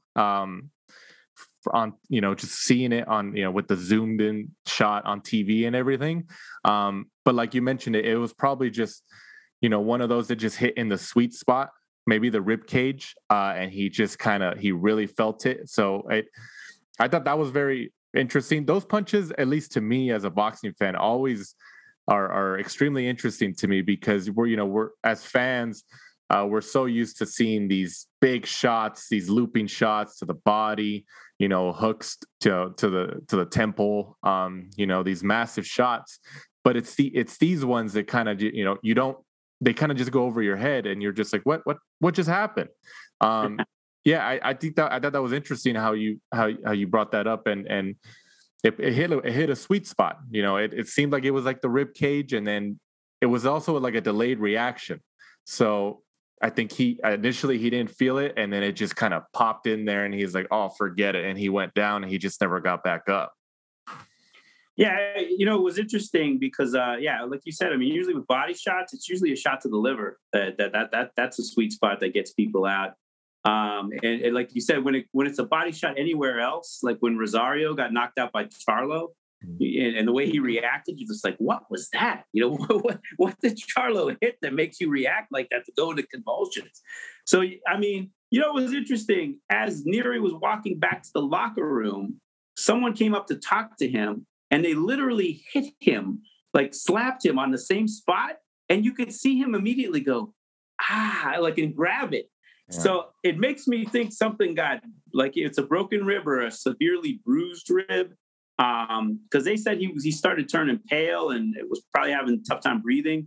on, just seeing it on, with the zoomed in shot on TV and everything. But like you mentioned, it was probably just, one of those that just hit in the sweet spot, maybe the rib cage. And he just he really felt it. So I thought that was very interesting. Those punches, at least to me as a boxing fan, always are extremely interesting to me, because we're as fans, we're so used to seeing these big shots, these looping shots to the body, hooks to the temple, these massive shots. But it's these ones that kind of, they kind of just go over your head, and you're just like, what just happened? Yeah, I thought that was interesting how you brought that up, and it hit a sweet spot. It seemed like it was like the rib cage, and then it was also like a delayed reaction. So I think he didn't feel it, and then it just kind of popped in there, and he's like, "Oh, forget it," and he went down, and he just never got back up. Yeah, it was interesting because, like you said, I mean, usually with body shots, it's usually a shot to the liver that's a sweet spot that gets people out. And like you said, when it's a body shot anywhere else, like when Rosario got knocked out by Charlo, and the way he reacted, you're just like, what was that? What did Charlo hit that makes you react like that to go into convulsions? So, I mean, it was interesting. As Nery was walking back to the locker room, someone came up to talk to him, and they literally hit him, like slapped him on the same spot. And you could see him immediately go, and grab it. Yeah. So it makes me think something got, like, it's a broken rib or a severely bruised rib. Because they said he started turning pale and it was probably having a tough time breathing.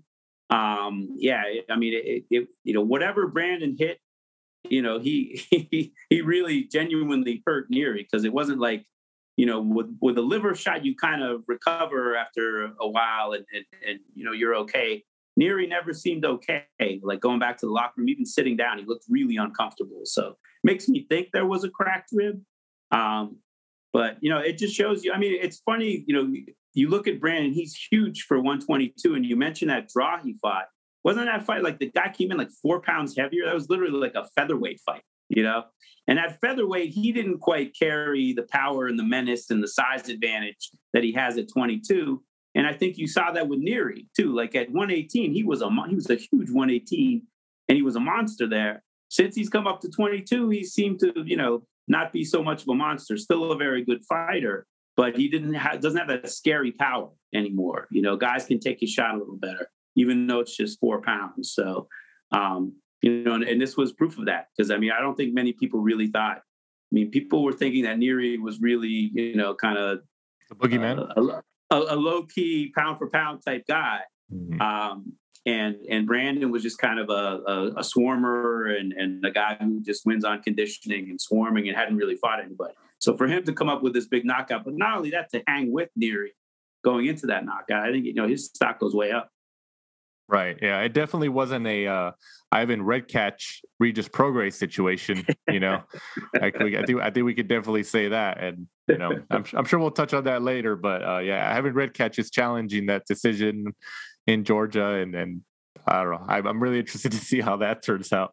Whatever Brandon hit, he really genuinely hurt Nery, because it wasn't like, with a liver shot, you kind of recover after a while and you're okay. Nery never seemed okay. Like going back to the locker room, even sitting down, he looked really uncomfortable. So makes me think there was a cracked rib. But, it just shows you, I mean, it's funny, you look at Brandon, he's huge for 122. And you mentioned that draw he fought. Wasn't that fight like the guy came in like 4 pounds heavier? That was literally like a featherweight fight, And at featherweight, he didn't quite carry the power and the menace and the size advantage that he has at 22. And I think you saw that with Nery too. Like at 118, he was a huge 118, and he was a monster there. Since he's come up to 22, he seemed to, not be so much of a monster. Still a very good fighter, but he doesn't have that scary power anymore. Guys can take his shot a little better, even though it's just 4 pounds. So, and this was proof of that, because I mean, I don't think many people really thought. I mean, people were thinking that Nery was really, kind of the boogeyman. A low-key pound-for-pound type guy. Mm-hmm. And Brandon was just kind of a swarmer and a guy who just wins on conditioning and swarming and hadn't really fought anybody. So for him to come up with this big knockout, but not only that, to hang with Nery going into that knockout, I think, his stock goes way up. Right. Yeah. It definitely wasn't a Ivan Redkach, Regis Prograis situation. I think we could definitely say that. And, I'm sure we'll touch on that later. But Ivan Redkach is challenging that decision in Georgia. And I don't know. I'm really interested to see how that turns out.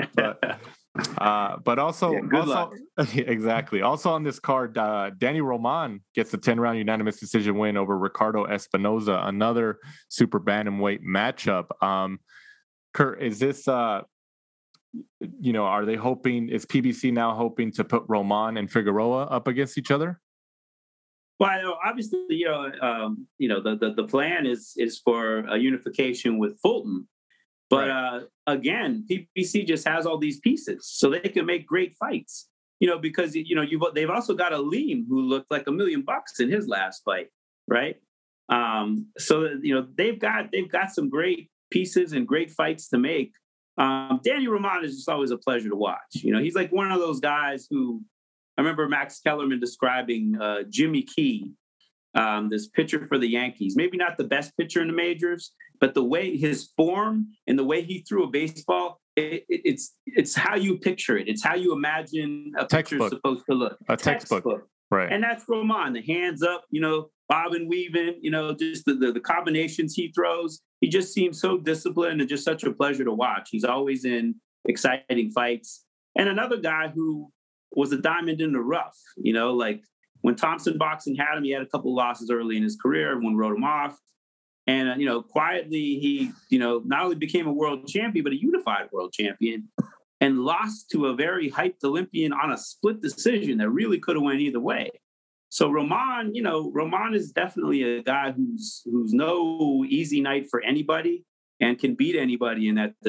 But also, exactly. Also on this card, Danny Roman gets the 10-round unanimous decision win over Ricardo Espinoza, another super bantamweight matchup. Kurt, is this, are they hoping, is PBC now hoping to put Roman and Figueroa up against each other? Well, obviously, the plan is for a unification with Fulton. But again, PBC just has all these pieces, so they can make great fights. Because they've also got Aleem, who looked like $1 million in his last fight, right? So they've got some great pieces and great fights to make. Danny Roman is just always a pleasure to watch. He's like one of those guys who I remember Max Kellerman describing Jimmy Key, this pitcher for the Yankees. Maybe not the best pitcher in the majors, but the way his form and the way he threw a baseball, it's how you picture it. It's how you imagine a pitcher is supposed to look. A textbook. Right. And that's Roman, the hands up, bobbing, weaving, just the combinations he throws. He just seems so disciplined and just such a pleasure to watch. He's always in exciting fights. And another guy who was a diamond in the rough, like when Thompson Boxing had him, he had a couple losses early in his career. Everyone wrote him off. And, quietly, he, not only became a world champion, but a unified world champion, and lost to a very hyped Olympian on a split decision that really could have went either way. So Roman is definitely a guy who's no easy night for anybody and can beat anybody in that division.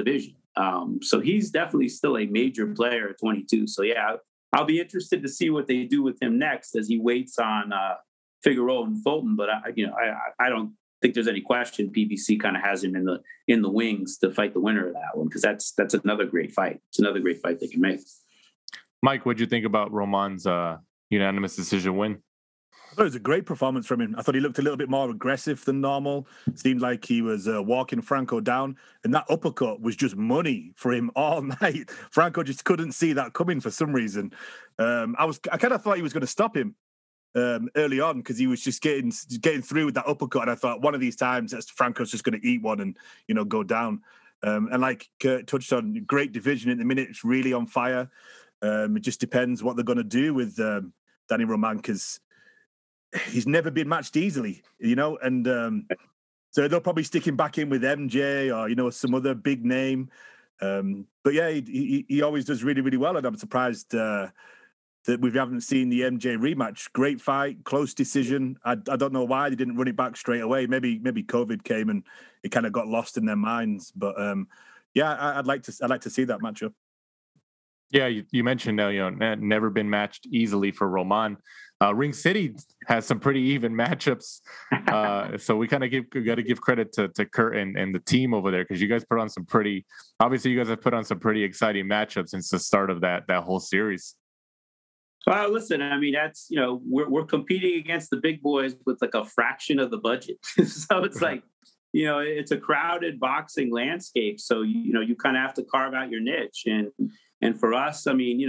So he's definitely still a major player at 22. So yeah, I'll be interested to see what they do with him next as he waits on Figueroa and Fulton. But I don't think there's any question PBC kind of has him in the wings to fight the winner of that one, because that's another great fight. It's another great fight they can make. Mike, what'd you think about Roman's unanimous decision win? I thought it was a great performance from him. I thought he looked a little bit more aggressive than normal. Seemed like he was walking Franco down, and that uppercut was just money for him all night. Franco just couldn't see that coming for some reason. I kind of thought he was going to stop him early on, because he was just getting through with that uppercut, and I thought one of these times Franco's just going to eat one and go down. And like Kurt touched on, great division at the minute. It's really on fire. It just depends what they're going to do with Danny Roman, because he's never been matched easily, and so they'll probably stick him back in with MJ or some other big name. But yeah, he always does really, really well, and I'm surprised that we haven't seen the MJ rematch. Great fight, close decision. I don't know why they didn't run it back straight away. Maybe COVID came and it kind of got lost in their minds. But yeah, I'd like to see that matchup. Yeah, you mentioned never been matched easily for Roman. Ring City has some pretty even matchups, so we kind of got to give credit to Kurt and the team over there, because you guys put on some pretty. Obviously, you guys have put on some pretty exciting matchups since the start of that whole series. Well, listen, I mean, that's we're competing against the big boys with like a fraction of the budget, so it's like it's a crowded boxing landscape. So you kind of have to carve out your niche. And for us, I mean,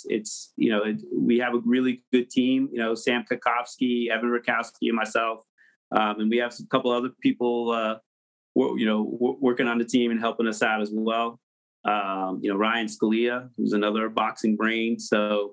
we have a really good team, Sam Kakowski, Evan Rakowski, and myself. And we have a couple other people, working on the team and helping us out as well. Ryan Scalia, who's another boxing brain. So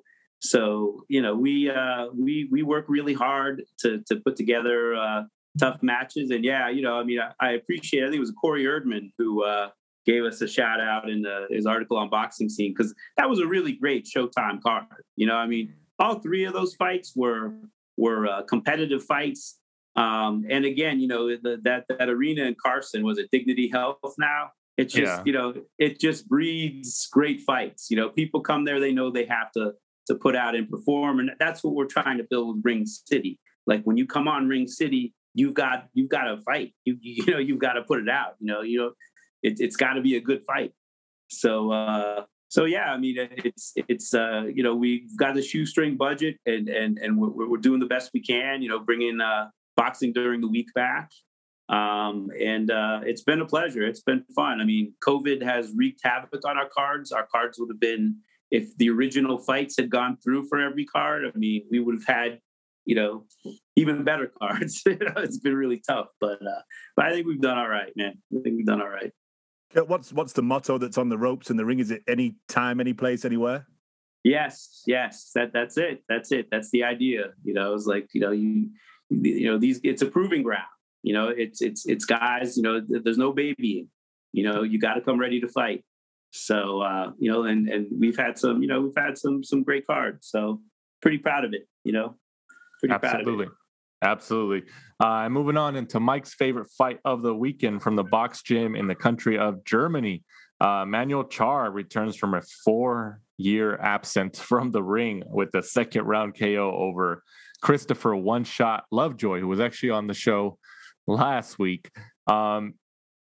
we work really hard to put together tough matches. And yeah, I appreciate, I think it was Corey Erdman who gave us a shout out in his article on Boxing Scene, because that was a really great Showtime card. All three of those fights were competitive fights. And again, that arena in Carson was at Dignity Health now. It's just, it just breeds great fights. People come there, they know they have to put out and perform. And that's what we're trying to build with Ring City. Like when you come on Ring City, you've got to fight. You've got to put it out. It's got to be a good fight. So yeah, I mean, it's we've got the shoestring budget, and we're doing the best we can. Bringing boxing during the week back, and it's been a pleasure. It's been fun. I mean, COVID has wreaked havoc on our cards. Our cards would have been, if the original fights had gone through for every card, I mean, we would have had even better cards. It's been really tough, but I think we've done all right, man. I think we've done all right. What's the motto that's on the ropes in the ring? Is it any time, any place, anywhere? Yes. That's it. That's the idea. It's like, it's a proving ground. It's guys, there's no babying. You got to come ready to fight. So, and we've had some great cards. So pretty proud of it, Pretty proud of it. Absolutely. Moving on into Mike's favorite fight of the weekend from the box gym in the country of Germany. Manuel Charr returns from a 4-year absence from the ring with a second round KO over Christopher One-Shot Lovejoy, who was actually on the show last week. Mike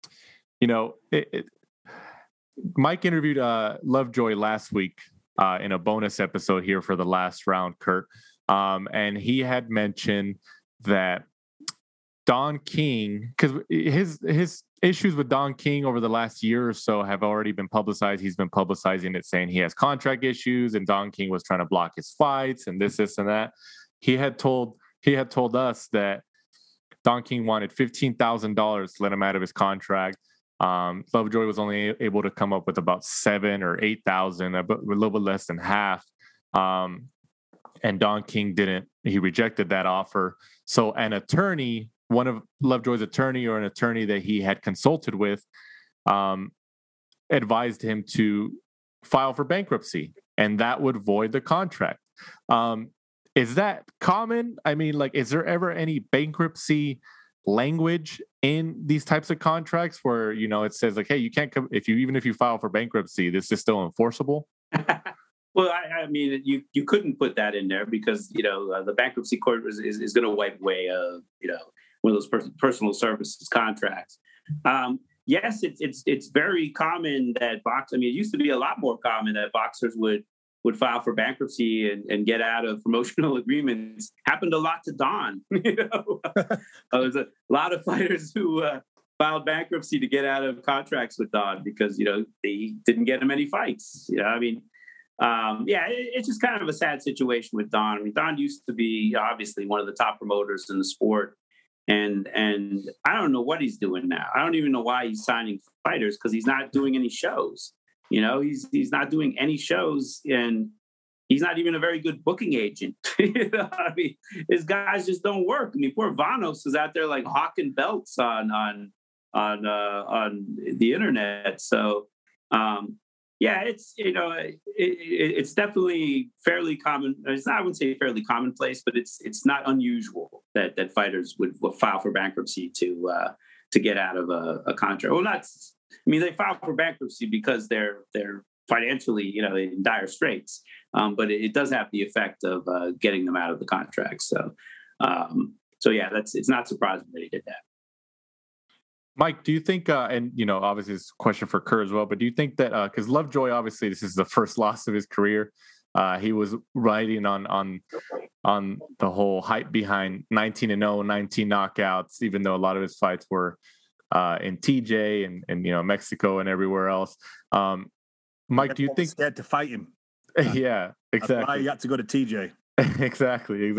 interviewed Lovejoy last week in a bonus episode here for the last round, Kurt. And he had mentioned that Don King, because his issues with Don King over the last year or so have already been publicized. He's been publicizing it, saying he has contract issues, and Don King was trying to block his fights and this and that. He had told us that Don King wanted $15,000 to let him out of his contract. Lovejoy was only able to come up with about $7,000 or $8,000, a little bit less than half. And Don King didn't. He rejected that offer. So an attorney, one of Lovejoy's attorney or an attorney that he had consulted with, advised him to file for bankruptcy, and that would void the contract. Is that common? I mean, like, is there ever any bankruptcy language in these types of contracts where, you know, it says like, hey, you can't come even if you file for bankruptcy, this is still enforceable? Well, I mean, you couldn't put that in there because, you know, the bankruptcy court is going to wipe away, you know, one of those personal services contracts. Yes, it's very common that it used to be a lot more common that boxers would file for bankruptcy and get out of promotional agreements. Happened a lot to Don. You know, there's a lot of fighters who filed bankruptcy to get out of contracts with Don because, you know, they didn't get him any fights. You know, I mean, it's just kind of a sad situation with Don. I mean, Don used to be obviously one of the top promoters in the sport. And I don't know what he's doing now. I don't even know why he's signing fighters because he's not doing any shows. You know, he's not doing any shows, and he's not even a very good booking agent. You know, I mean, his guys just don't work. I mean, poor Vanos is out there like hawking belts on the internet. So, it's, you know, it's definitely fairly common. I wouldn't say fairly commonplace, but it's not unusual that fighters would file for bankruptcy to get out of a contract. Well, they file for bankruptcy because they're financially, you know, in dire straits. But it does have the effect of getting them out of the contract. So it's not surprising that he did that. Mike, do you think, and, you know, obviously it's a question for Kerr as well, but do you think that, because Lovejoy, obviously this is the first loss of his career. He was riding on the whole hype behind 19-0, 19 knockouts, even though a lot of his fights were in TJ and, you know, Mexico and everywhere else. Mike, do you think... scared to fight him? Yeah, exactly. That's why you had to go to TJ. Exactly.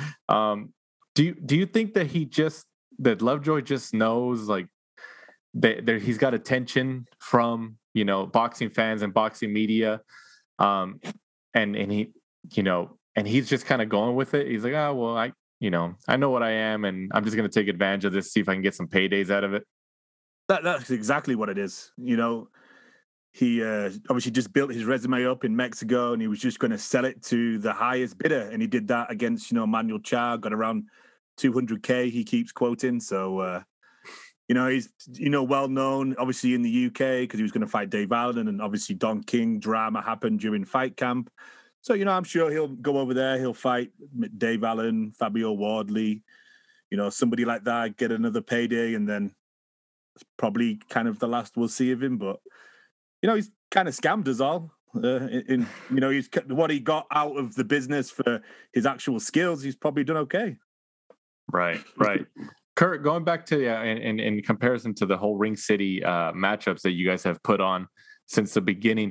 Do you think that that Lovejoy just knows, like, that he's got attention from, you know, boxing fans and boxing media, and he, you know, and he's just kind of going with it. He's like, oh well, I know what I am, and I'm just going to take advantage of this, see if I can get some paydays out of it. That's exactly what it is. You know, he obviously just built his resume up in Mexico, and he was just going to sell it to the highest bidder, and he did that against, you know, Manuel Charr, got around 200K. He keeps quoting, so. You know, he's, you know, well known, obviously, in the UK because he was going to fight Dave Allen, and obviously Don King drama happened during fight camp. So, you know, I'm sure he'll go over there. He'll fight Dave Allen, Fabio Wardley, you know, somebody like that, get another payday, and then it's probably kind of the last we'll see of him. But, you know, he's kind of scammed us all. You know, he's what he got out of the business for his actual skills. He's probably done okay. Right. Kurt, going back to in comparison to the whole Ring City matchups that you guys have put on since the beginning,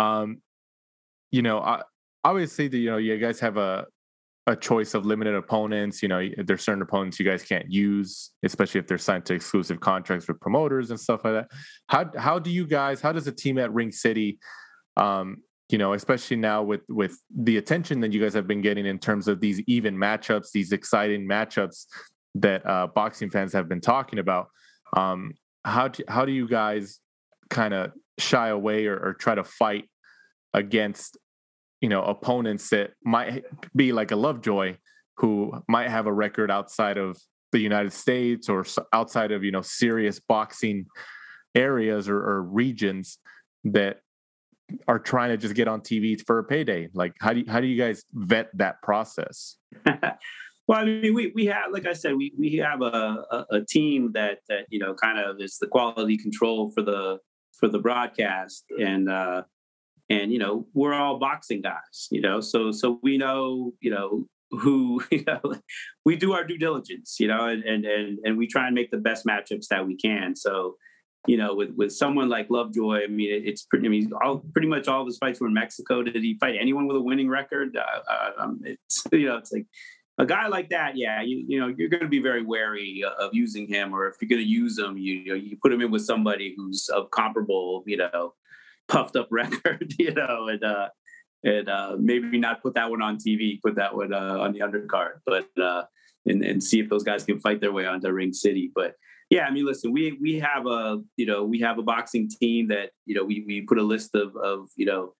you know, obviously, you know, you guys have a choice of limited opponents. You know, there's certain opponents you guys can't use, especially if they're signed to exclusive contracts with promoters and stuff like that. How does the team at Ring City, you know, especially now with the attention that you guys have been getting in terms of these even matchups, these exciting matchups that boxing fans have been talking about, how do you guys kind of shy away or try to fight against, you know, opponents that might be like a Lovejoy who might have a record outside of the United States or outside of, you know, serious boxing areas or regions that are trying to just get on TV for a payday? Like, how do you guys vet that process? Well, I mean, we have, like I said, we have a team that you know, kind of is the quality control for the broadcast, and you know, we're all boxing guys, you know, so we know, you know, who, you know, we do our due diligence, you know, and we try and make the best matchups that we can. So, you know, with someone like Lovejoy, I mean, pretty much all of his fights were in Mexico. Did he fight anyone with a winning record? It's, you know, it's like, a guy like that, yeah, you know, you're going to be very wary of using him, or if you're going to use him, you put him in with somebody who's of comparable, you know, puffed up record, you know, and maybe not put that one on TV, put that one on the undercard, but and see if those guys can fight their way onto Ring City. But yeah, I mean, listen, we have a boxing team that, you know, we put a list of you know,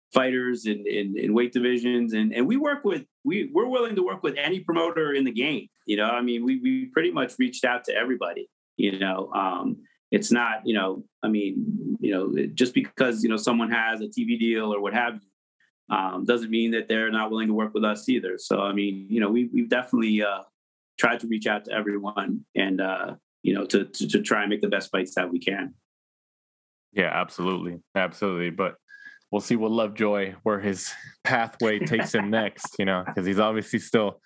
fighters in weight divisions, and we're willing to work with any promoter in the game. You know, I mean, we pretty much reached out to everybody. You know, it's not, you know, I mean, you know, just because, you know, someone has a TV deal or what have you, doesn't mean that they're not willing to work with us either. So, I mean, you know, we've definitely tried to reach out to everyone and, you know, to try and make the best fights that we can. Yeah, absolutely. Absolutely. But we'll see what Lovejoy, where his pathway takes him next, you know, because he's obviously still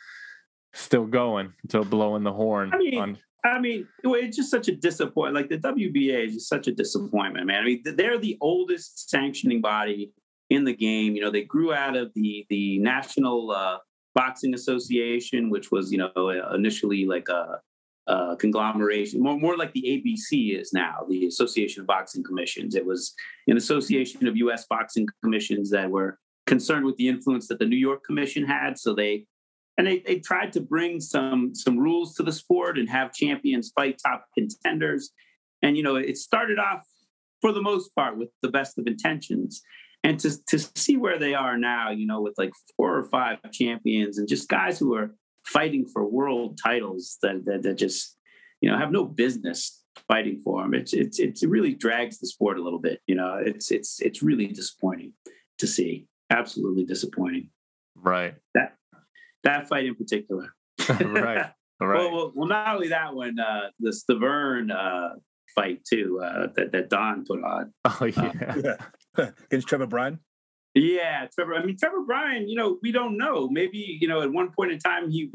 going, still blowing the horn. I mean, it's just such a disappointment. Like the WBA is just such a disappointment, man. I mean, they're the oldest sanctioning body in the game. You know, they grew out of the National Boxing Association, which was, you know, initially like a conglomeration, more like the ABC is now, the Association of Boxing Commissions. It was an association of U.S. boxing commissions that were concerned with the influence that the New York Commission had. So they tried to bring some rules to the sport and have champions fight top contenders. And, you know, it started off for the most part with the best of intentions. And to see where they are now, you know, with like 4 or 5 champions and just guys who are fighting for world titles that just, you know, have no business fighting for them. It really drags the sport a little bit. You know, it's really disappointing to see. Absolutely disappointing. Right. That fight in particular. Right. Well, not only that one, the Stavern fight too that Don put on. Oh yeah. Against Trevor Bryan. Yeah, Trevor. I mean, Trevor Bryan. You know, we don't know. Maybe, you know, at one point in time he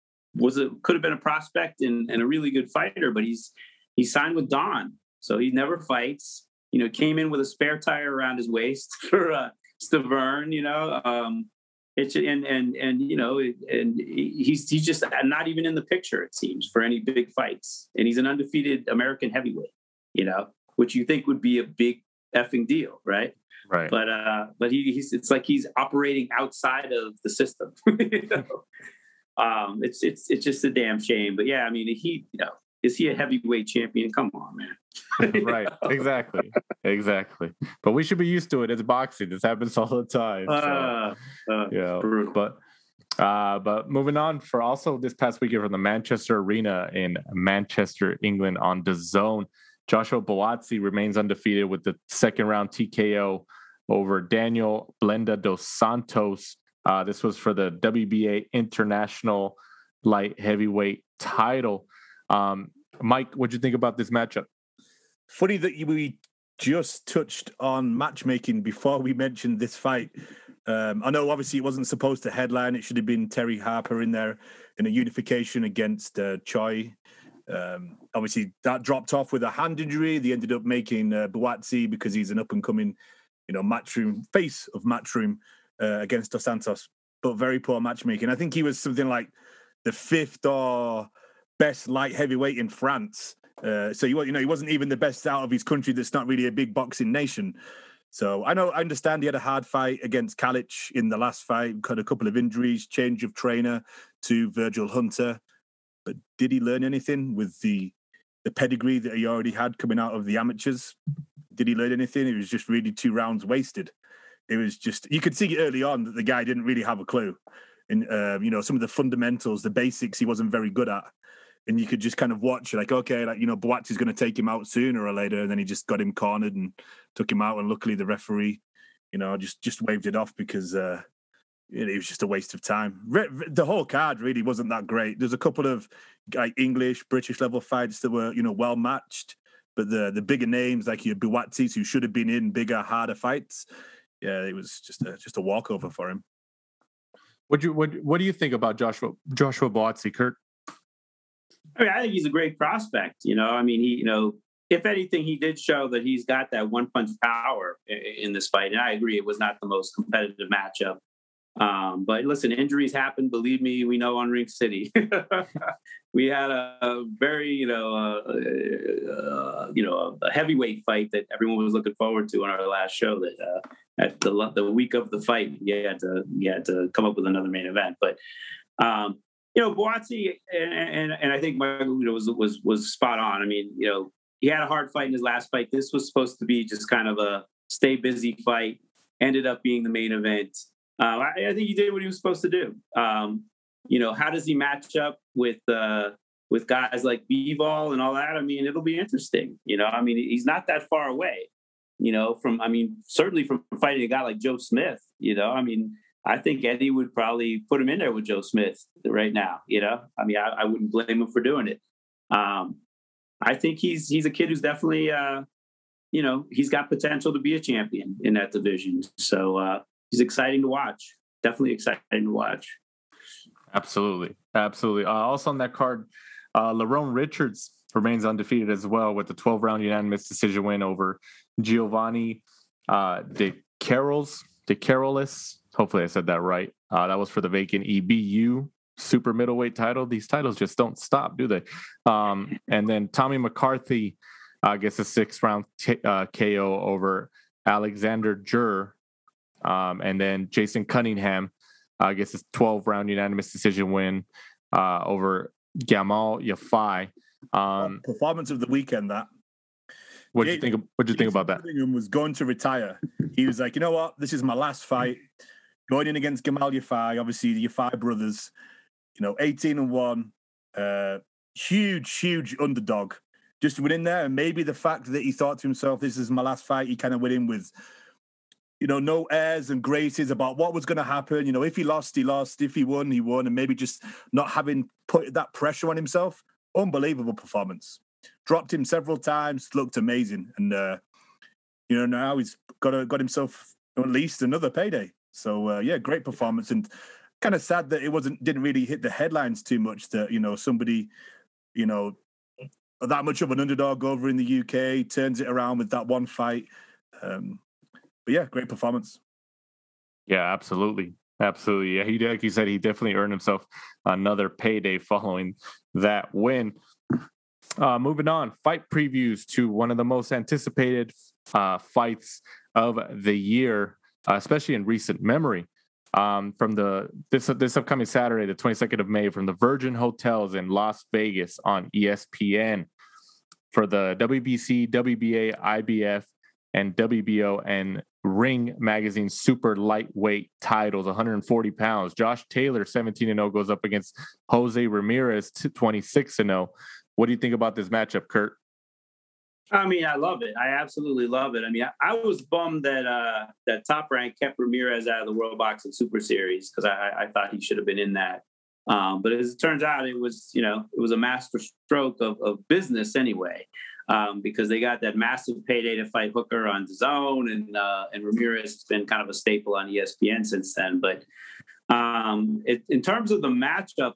could have been a prospect and a really good fighter, but he signed with Don, so he never fights. You know, came in with a spare tire around his waist for Stavern. You know, it's and you know, and he's just not even in the picture, it seems, for any big fights. And he's an undefeated American heavyweight. You know, which you think would be a big effing deal, right? Right. But he's it's like he's operating outside of the system. You know? It's just a damn shame. But yeah, I mean, is he a heavyweight champion? Come on, man. Right. Exactly. But we should be used to it. It's boxing. This happens all the time. So, yeah. Brutal. But moving on, for also this past weekend from the Manchester Arena in Manchester, England on DAZN, Joshua Buatsi remains undefeated with the second round TKO over Daniel Blenda dos Santos. This was for the WBA International Light Heavyweight title. Mike, what'd you think about this matchup? Funny that we just touched on matchmaking before we mentioned this fight. I know obviously it wasn't supposed to headline. It should have been Terry Harper in there in a unification against Choi. Obviously that dropped off with a hand injury. They ended up making Buatsi, because he's an up-and-coming, you know, face of Matchroom against Dos Santos, but very poor matchmaking. I think he was something like the 5th or best light heavyweight in France. So he wasn't even the best out of his country. That's not really a big boxing nation. So I understand he had a hard fight against Kalic in the last fight, had a couple of injuries, change of trainer to Virgil Hunter. But did he learn anything with the pedigree that he already had coming out of the amateurs? Did he learn anything? It was just really 2 rounds wasted. It was just, you could see early on that the guy didn't really have a clue. And, you know, some of the fundamentals, the basics, he wasn't very good at. And you could just kind of watch, like, okay, like, you know, Buatsi's going to take him out sooner or later. And then he just got him cornered and took him out. And luckily the referee, you know, just waved it off because it was just a waste of time. The whole card really wasn't that great. There's a couple of like English, British level fights that were, you know, well matched. But the bigger names like your Buatsis, who should have been in bigger, harder fights, yeah, it was just a walkover for him. What do you think about Joshua Buatsi, Kurt? I mean, I think he's a great prospect. You know, I mean, he, you know, if anything, he did show that he's got that one-punch power in this fight. And I agree, it was not the most competitive matchup. But listen, injuries happen. Believe me, we know on Ring City. We had a very, a heavyweight fight that everyone was looking forward to on our last show. That at the week of the fight, you had to come up with another main event. But you know, Buatsi and I think Michael, you know, was spot on. I mean, you know, he had a hard fight in his last fight. This was supposed to be just kind of a stay busy fight. ended up being the main event. I think he did what he was supposed to do. How does he match up with guys like Bivol and all that? I mean, it'll be interesting. He's not that far away, certainly from fighting a guy like Joe Smith, I think Eddie would probably put him in there with Joe Smith right now, I wouldn't blame him for doing it. I think he's a kid who's definitely, he's got potential to be a champion in that division. So he's exciting to watch. Definitely exciting to watch. Absolutely. Also on that card, Lerone Richards remains undefeated as well with the 12-round unanimous decision win over Giovanni De Carolis. Hopefully I said that right. That was for the vacant EBU super middleweight title. These titles just don't stop, do they? And then Tommy McCarthy gets a 6-round KO over Alexander Jur. And then Jason Cunningham gets a 12-round unanimous decision win over Gamal Yafai. Performance of the weekend, that. What did you think about that? Cunningham was going to retire. He was like, you know what? This is my last fight. Going in against Gamal Yafai, obviously the Yafai brothers, 18-1, huge underdog. Just went in there, and maybe the fact that he thought to himself, this is my last fight, he kind of went in with, no airs and graces about what was going to happen. If he lost, he lost. If he won, he won. And maybe just not having put that pressure on himself. Unbelievable performance. Dropped him several times, looked amazing. And, now he's got himself at least another payday. So, great performance. And kind of sad that it didn't really hit the headlines too much that, somebody, that much of an underdog over in the UK turns it around with that one fight. But yeah, great performance. Yeah, absolutely. Yeah, he, like you said, he definitely earned himself another payday following that win. Moving on, fight previews to one of the most anticipated fights of the year, especially in recent memory. From this upcoming Saturday, the 22nd of May, from the Virgin Hotels in Las Vegas on ESPN for the WBC, WBA, IBF, and WBO and Ring Magazine super lightweight titles, 140 pounds. Josh Taylor, 17-0, goes up against Jose Ramirez, 26-0. What do you think about this matchup, Kurt? I love it. I absolutely love it. I was bummed that Top Rank kept Ramirez out of the World Boxing Super Series because I thought he should have been in that. But as it turns out, it was a master stroke of business anyway. Because they got that massive payday to fight Hooker on DAZN, and Ramirez has been kind of a staple on ESPN since then. But in terms of the matchup,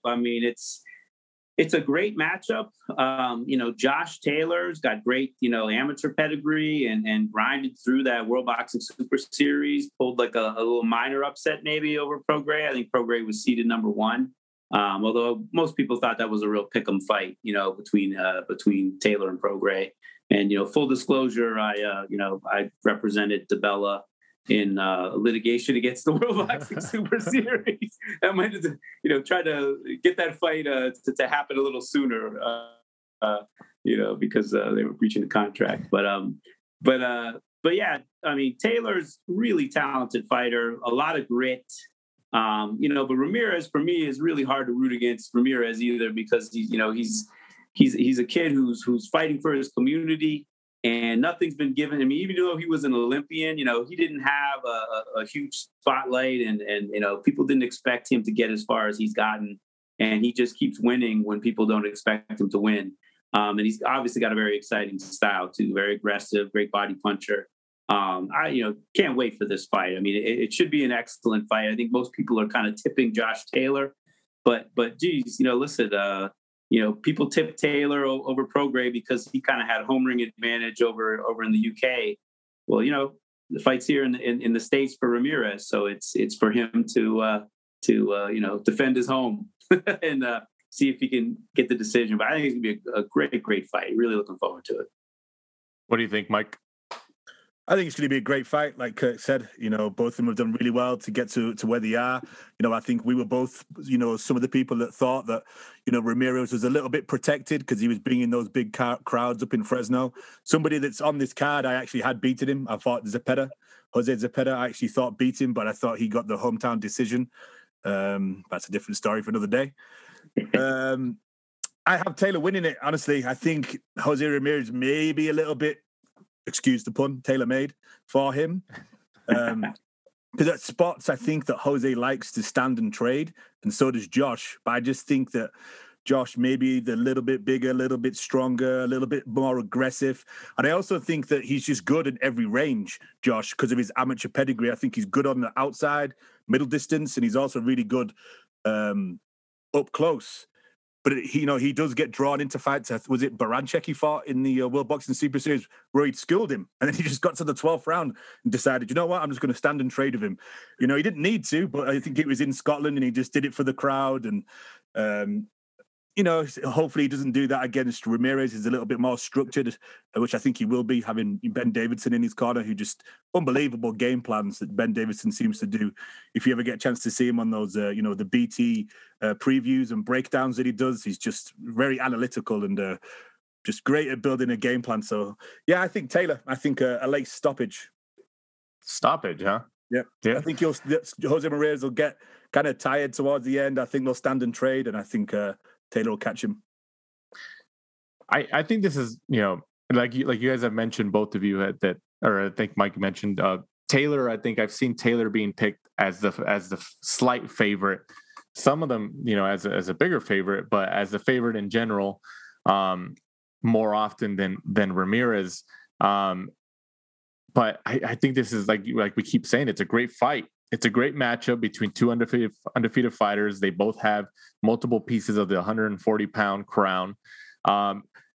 it's a great matchup. Josh Taylor's got great, amateur pedigree and grinded through that World Boxing Super Series, pulled like a little minor upset maybe over Prograis. I think Prograis was seeded number 1. Although most people thought that was a real pick'em fight, between Taylor and Prograis. And, full disclosure, I represented DeBella in litigation against the World Boxing Super Series. I might have, try to get that fight to happen a little sooner, because they were breaching the contract. But yeah, Taylor's really talented fighter, a lot of grit. But Ramirez for me is really hard to root against Ramirez either because he's a kid who's fighting for his community and nothing's been given. Even though he was an Olympian, he didn't have a huge spotlight and people didn't expect him to get as far as he's gotten, and he just keeps winning when people don't expect him to win. And he's obviously got a very exciting style too, very aggressive, great body puncher. I can't wait for this fight. It should be an excellent fight. I think most people are kind of tipping Josh Taylor, but geez, listen, people tip Taylor over Prograis because he kind of had home ring advantage over in the UK. Well, the fight's here in the States for Ramirez, so it's for him to defend his home and see if he can get the decision. But I think it's gonna be a great fight. Really looking forward to it. What do you think, Mike? I think it's going to be a great fight. Like Kirk said, both of them have done really well to get to where they are. I think we were both, some of the people that thought that, Ramirez was a little bit protected because he was bringing those big crowds up in Fresno. Somebody that's on this card, I actually had beaten him. I thought Jose Zepeda, I actually thought beat him, but I thought he got the hometown decision. That's a different story for another day. I have Taylor winning it, honestly. I think Jose Ramirez may be a little bit, excuse the pun, tailor-made for him. Because at spots, I think that Jose likes to stand and trade, and so does Josh. But I just think that Josh may be a little bit bigger, a little bit stronger, a little bit more aggressive. And I also think that he's just good in every range, Josh, because of his amateur pedigree. I think he's good on the outside, middle distance, and he's also really good up close. But he does get drawn into fights. Was it Baranchek he fought in the World Boxing Super Series where he'd schooled him, and then he just got to the 12th round and decided, you know what, I'm just going to stand and trade with him. He didn't need to, but I think it was in Scotland, and he just did it for the crowd. And hopefully he doesn't do that against Ramirez. He's a little bit more structured, which I think he will be, having Ben Davison in his corner, who just unbelievable game plans that Ben Davison seems to do. If you ever get a chance to see him on those, the BT previews and breakdowns that he does, he's just very analytical and just great at building a game plan. So, yeah, I think Taylor. I think a late stoppage. Stoppage, huh? Yeah. I think Jose Ramirez will get kind of tired towards the end. I think they'll stand and trade, and I think Taylor will catch him. I think this is, like you guys have mentioned, both of you or I think Mike mentioned Taylor. I think I've seen Taylor being picked as the slight favorite. Some of them, as a bigger favorite, but as the favorite in general, more often than Ramirez. But I think this is like we keep saying, it's a great fight. It's a great matchup between two undefeated fighters. They both have multiple pieces of the 140-pound crown. I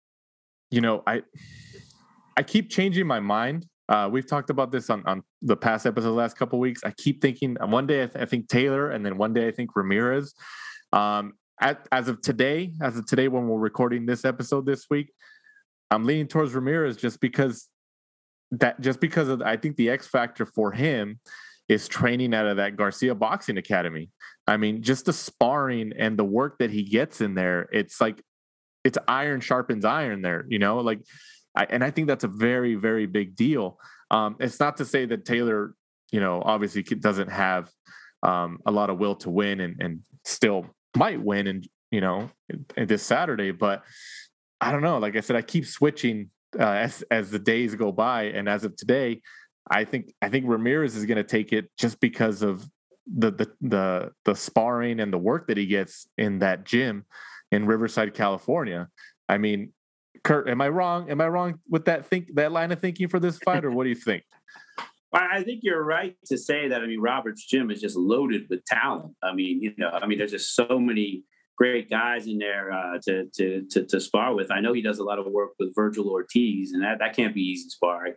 keep changing my mind. We've talked about this on the past episode the last couple of weeks. I keep thinking one day I think Taylor, and then one day I think Ramirez. As of today, when we're recording this episode this week, I'm leaning towards Ramirez just because of I think the X factor for him is training out of that Garcia Boxing Academy. I mean, just the sparring and the work that he gets in there, it's like it's iron sharpens iron there, and I think that's a very, very big deal. It's not to say that Taylor, obviously doesn't have a lot of will to win and still might win and this Saturday, but I don't know. Like I said, I keep switching as the days go by, and as of today, I think Ramirez is going to take it just because of the sparring and the work that he gets in that gym in Riverside, California. I mean, Kurt, am I wrong? Am I wrong with that line of thinking for this fight, or what do you think? Well, I think you're right to say that. I mean, Robert's gym is just loaded with talent. I mean, there's just so many great guys in there to spar with. I know he does a lot of work with Virgil Ortiz, and that can't be easy sparring.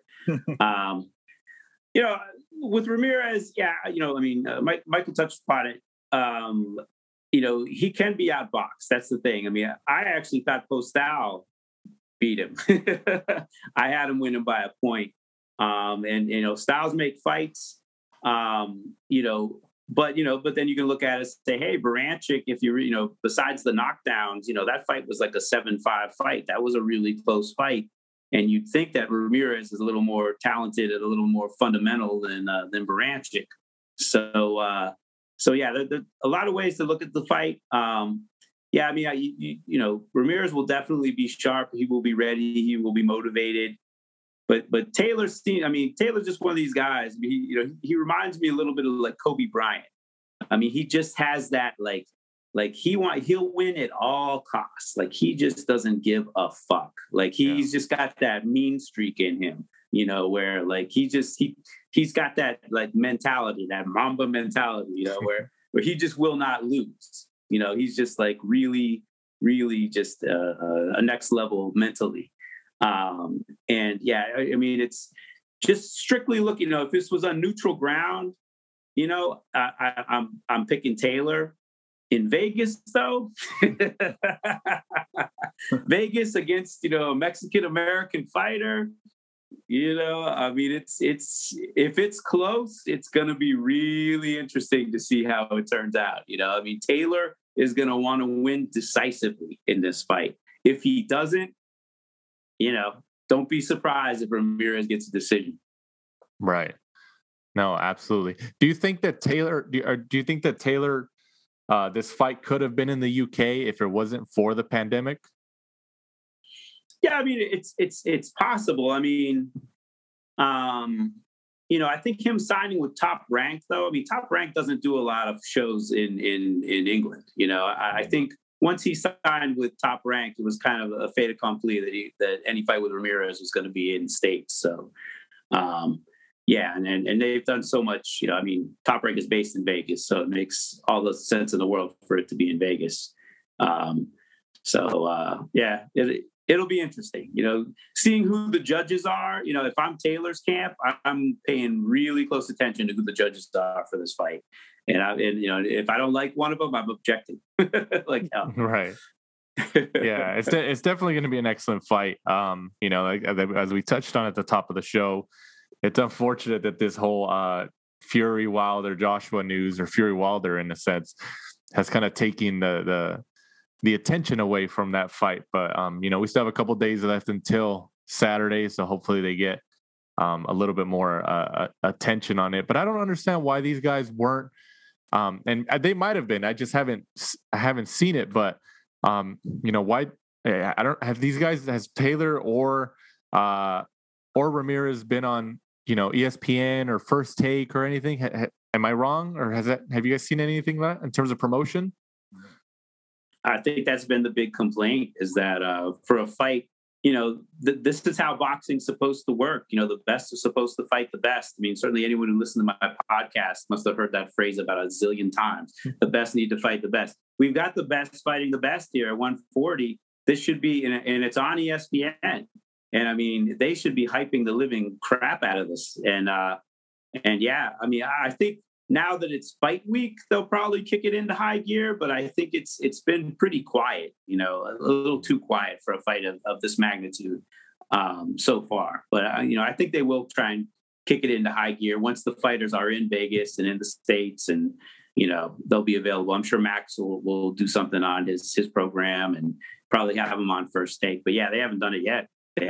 With Ramirez, Michael touched upon it. He can be outboxed. That's the thing. I mean, I actually thought Postal beat him. I had him winning by a point. Styles make fights, but then you can look at it and say, hey, Baranchik, if besides the knockdowns, that fight was like a 7-5 fight. That was a really close fight. And you'd think that Ramirez is a little more talented and a little more fundamental than Baranchik. So yeah, there a lot of ways to look at the fight. Ramirez will definitely be sharp. He will be ready. He will be motivated. But Taylor's just one of these guys. He reminds me a little bit of like Kobe Bryant. I mean, he just has that he'll win at all costs. Like he just doesn't give a fuck. Like he's just got that mean streak in him, where like he's got that like mentality, that Mamba mentality, where he just will not lose. He's just like really, really just a next level mentally. It's just strictly looking, if this was on neutral ground, I'm picking Taylor. In Vegas, though, Vegas against, a Mexican-American fighter, I mean, it's if it's close, it's going to be really interesting to see how it turns out. I mean, Taylor is going to want to win decisively in this fight. If he doesn't, don't be surprised if Ramirez gets a decision. Right. No, absolutely. Do you think that Taylor? Do you think that Taylor, this fight could have been in the UK if it wasn't for the pandemic? Yeah, I mean, it's possible. I mean, I think him signing with Top Rank, though. I mean, Top Rank doesn't do a lot of shows in England. I think once he signed with Top Rank, it was kind of a fait accompli that any fight with Ramirez was going to be in States. So, yeah, and they've done so much. I mean, Top Rank is based in Vegas, so it makes all the sense in the world for it to be in Vegas. Yeah, it'll be interesting, seeing who the judges are. If I'm Taylor's camp, I'm paying really close attention to who the judges are for this fight. And if I don't like one of them, I'm objecting. Like hell. Right. Yeah, it's definitely going to be an excellent fight. Like, as we touched on at the top of the show, it's unfortunate that this whole Fury Wilder Joshua news, or Fury Wilder in a sense, has kind of taken the attention away from that fight. But we still have a couple days left until Saturday, so hopefully they get a little bit more attention on it. But I don't understand why these guys weren't, and they might have been. I just haven't seen it. But why? I don't have these guys. Has Taylor or Ramirez been on ESPN or First Take or anything? Am I wrong, or have you guys seen anything like that in terms of promotion? I think that's been the big complaint, is that for a fight, this is how boxing's supposed to work. The best is supposed to fight the best. I mean, certainly anyone who listened to my podcast must have heard that phrase about a zillion times. The best need to fight the best. We've got the best fighting the best here at 140. This should be, and it's on ESPN. And I mean, they should be hyping the living crap out of this. And yeah, I mean, I think now that it's fight week, they'll probably kick it into high gear, but I think it's been pretty quiet, a little too quiet for a fight of this magnitude so far. But, I think they will try and kick it into high gear once the fighters are in Vegas and in the States, and, they'll be available. I'm sure Max will do something on his program and probably have them on First Take. But yeah, they haven't done it yet.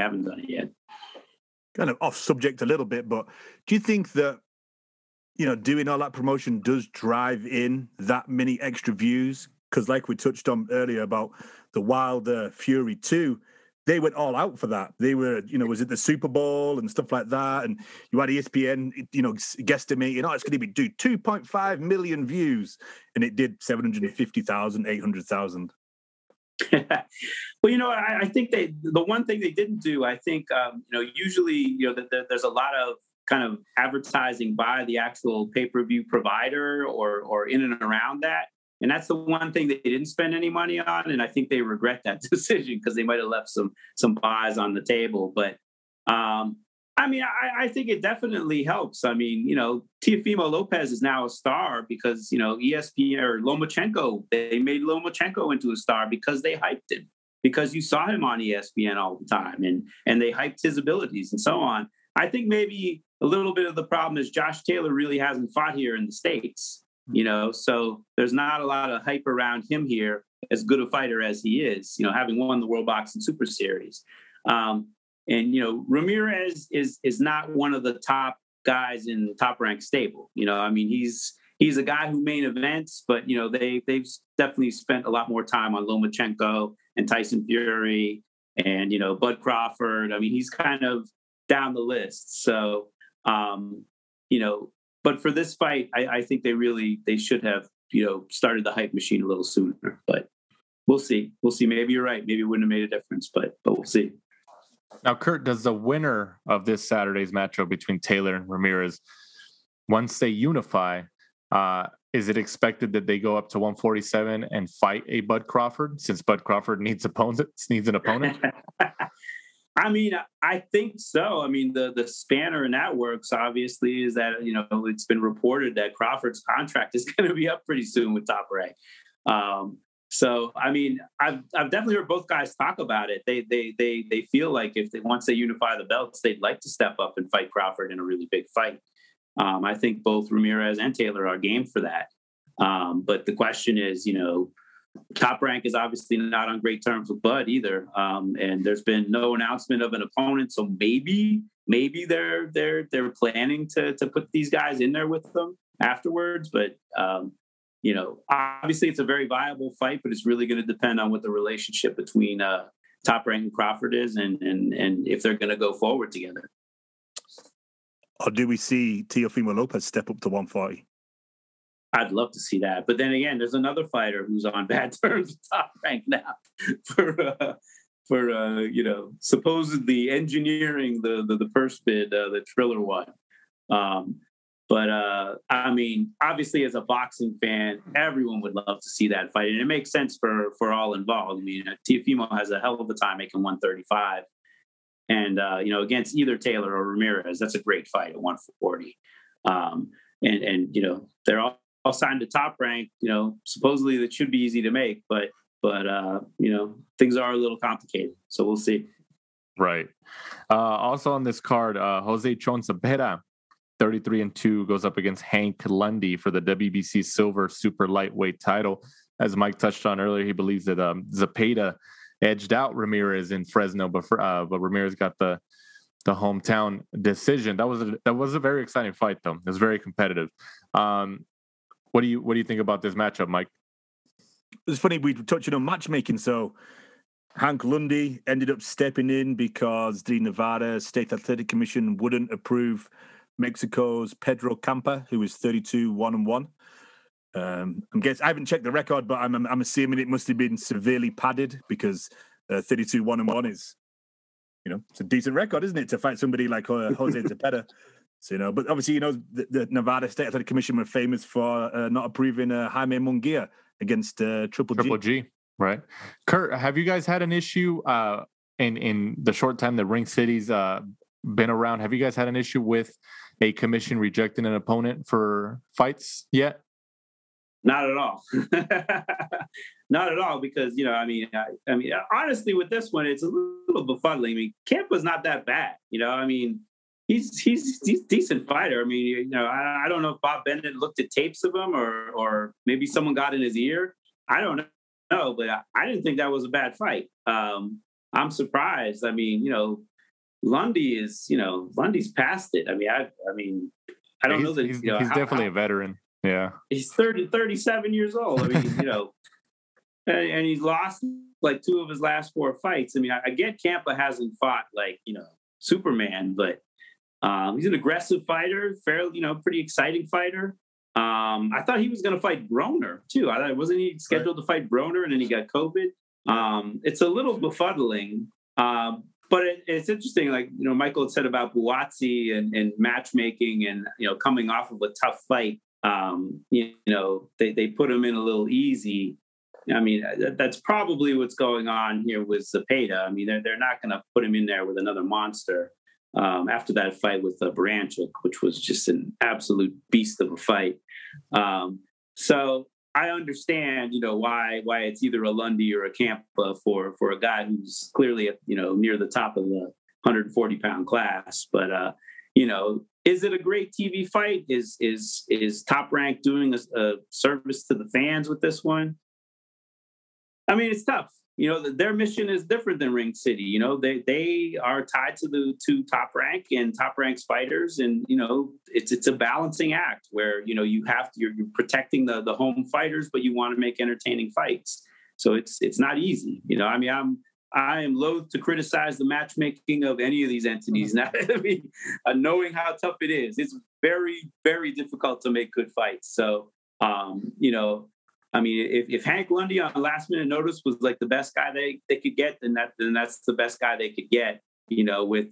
Kind of off subject a little bit, but do you think that, doing all that promotion does drive in that many extra views? Because like we touched on earlier about the Wilder Fury 2, they went all out for that. They were, was it the Super Bowl and stuff like that? And you had ESPN, guesstimating, it's going to do 2.5 million views. And it did 750,000, 800,000. Well, I think the one thing they didn't do, I think, usually, there's a lot of kind of advertising by the actual pay-per-view provider or in and around that. And that's the one thing they didn't spend any money on. And I think they regret that decision, because they might have left some buys on the table. But I mean, I think it definitely helps. I mean, Teofimo Lopez is now a star because, ESPN or Lomachenko, they made Lomachenko into a star because they hyped him, because you saw him on ESPN all the time, and they hyped his abilities and so on. I think maybe a little bit of the problem is Josh Taylor really hasn't fought here in the States, so there's not a lot of hype around him here, as good a fighter as he is, having won the World Boxing Super Series. And, Ramirez is not one of the top guys in the Top Rank stable. I mean, he's a guy who main events, but, they've definitely spent a lot more time on Lomachenko and Tyson Fury and, Bud Crawford. I mean, he's kind of down the list. So, but for this fight, I think they should have, started the hype machine a little sooner. But we'll see. Maybe you're right. Maybe it wouldn't have made a difference, but we'll see. Now, Kurt, does the winner of this Saturday's matchup between Taylor and Ramirez, once they unify, is it expected that they go up to 147 and fight a Bud Crawford, since Bud Crawford needs an opponent? I mean, I think so. I mean, the spanner in that works, obviously, is that, it's been reported that Crawford's contract is going to be up pretty soon with Top Rank. So, I mean, I've definitely heard both guys talk about it. They feel like once they unify the belts, they'd like to step up and fight Crawford in a really big fight. I think both Ramirez and Taylor are game for that. But the question is, Top Rank is obviously not on great terms with Bud either. And there's been no announcement of an opponent. So maybe they're planning to put these guys in there with them afterwards. But, obviously it's a very viable fight, but it's really going to depend on what the relationship between Top Rank and Crawford is and if they're going to go forward together. Or do we see Teofimo Lopez step up to 140? I'd love to see that. But then again, there's another fighter who's on bad terms with Top Rank now for supposedly engineering the purse bid, the Triller one. But I mean, obviously as a boxing fan, everyone would love to see that fight. And it makes sense for all involved. I mean, Teofimo has a hell of a time making 135. And, against either Taylor or Ramirez, that's a great fight at 140. They're all signed to Top Rank. Supposedly that should be easy to make, but things are a little complicated. So we'll see. Right. Also on this card, Jose Chon Zepeda, 33-2, goes up against Hank Lundy for the WBC Silver Super Lightweight title. As Mike touched on earlier, he believes that Zepeda edged out Ramirez in Fresno, but Ramirez got the hometown decision. That was a very exciting fight, though. It was very competitive. What do you think about this matchup, Mike? It's funny, we touched on matchmaking. So Hank Lundy ended up stepping in because the Nevada State Athletic Commission wouldn't approve Mexico's Pedro Campa, who was 32-1-1. I haven't checked the record, but I'm assuming it must have been severely padded because 32-1-1 is, it's a decent record, isn't it, to fight somebody like Jose Zepeda? So, but obviously, the Nevada State Athletic Commission were famous for not approving Jaime Munguia against Triple G. Right. Kurt, have you guys had an issue in the short time that Ring City's been around? Have you guys had an issue with a commission rejecting an opponent for fights yet? Not at all. Not at all, because, I mean, honestly, with this one, it's a little befuddling. I mean, Campa's not that bad. I mean, he's a decent fighter. I mean, I don't know if Bob Bennett looked at tapes of him or maybe someone got in his ear. I don't know, but I didn't think that was a bad fight. I'm surprised. I mean, Lundy's past it. I don't know that he's definitely a veteran. Yeah. He's 37 years old. I mean, and he's lost like 2 of his last 4 fights. I mean, I get Campa hasn't fought like, Superman, but he's an aggressive fighter, fairly, pretty exciting fighter. I thought he was going to fight Broner too. Wasn't he scheduled to fight Broner and then he got COVID? It's a little befuddling. But it's interesting, like, Michael had said about Buatsi and matchmaking and, coming off of a tough fight. They put him in a little easy. I mean, that's probably what's going on here with Zepeda. I mean, they're not going to put him in there with another monster after that fight with Baranchik, which was just an absolute beast of a fight. So I understand, why it's either a Lundy or a Campa for a guy who's clearly, near the top of the 140-pound class. But, is it a great TV fight? Is Top Rank doing a service to the fans with this one? I mean, it's tough. Their mission is different than Ring City. They are tied to Top Rank and Top Rank's fighters, and it's a balancing act where you're protecting the home fighters, but you want to make entertaining fights. So it's not easy. I am loath to criticize the matchmaking of any of these entities. Now, knowing how tough it is, it's very, very difficult to make good fights. So, if Hank Lundy on last minute notice was like the best guy they could get, then that's the best guy they could get. With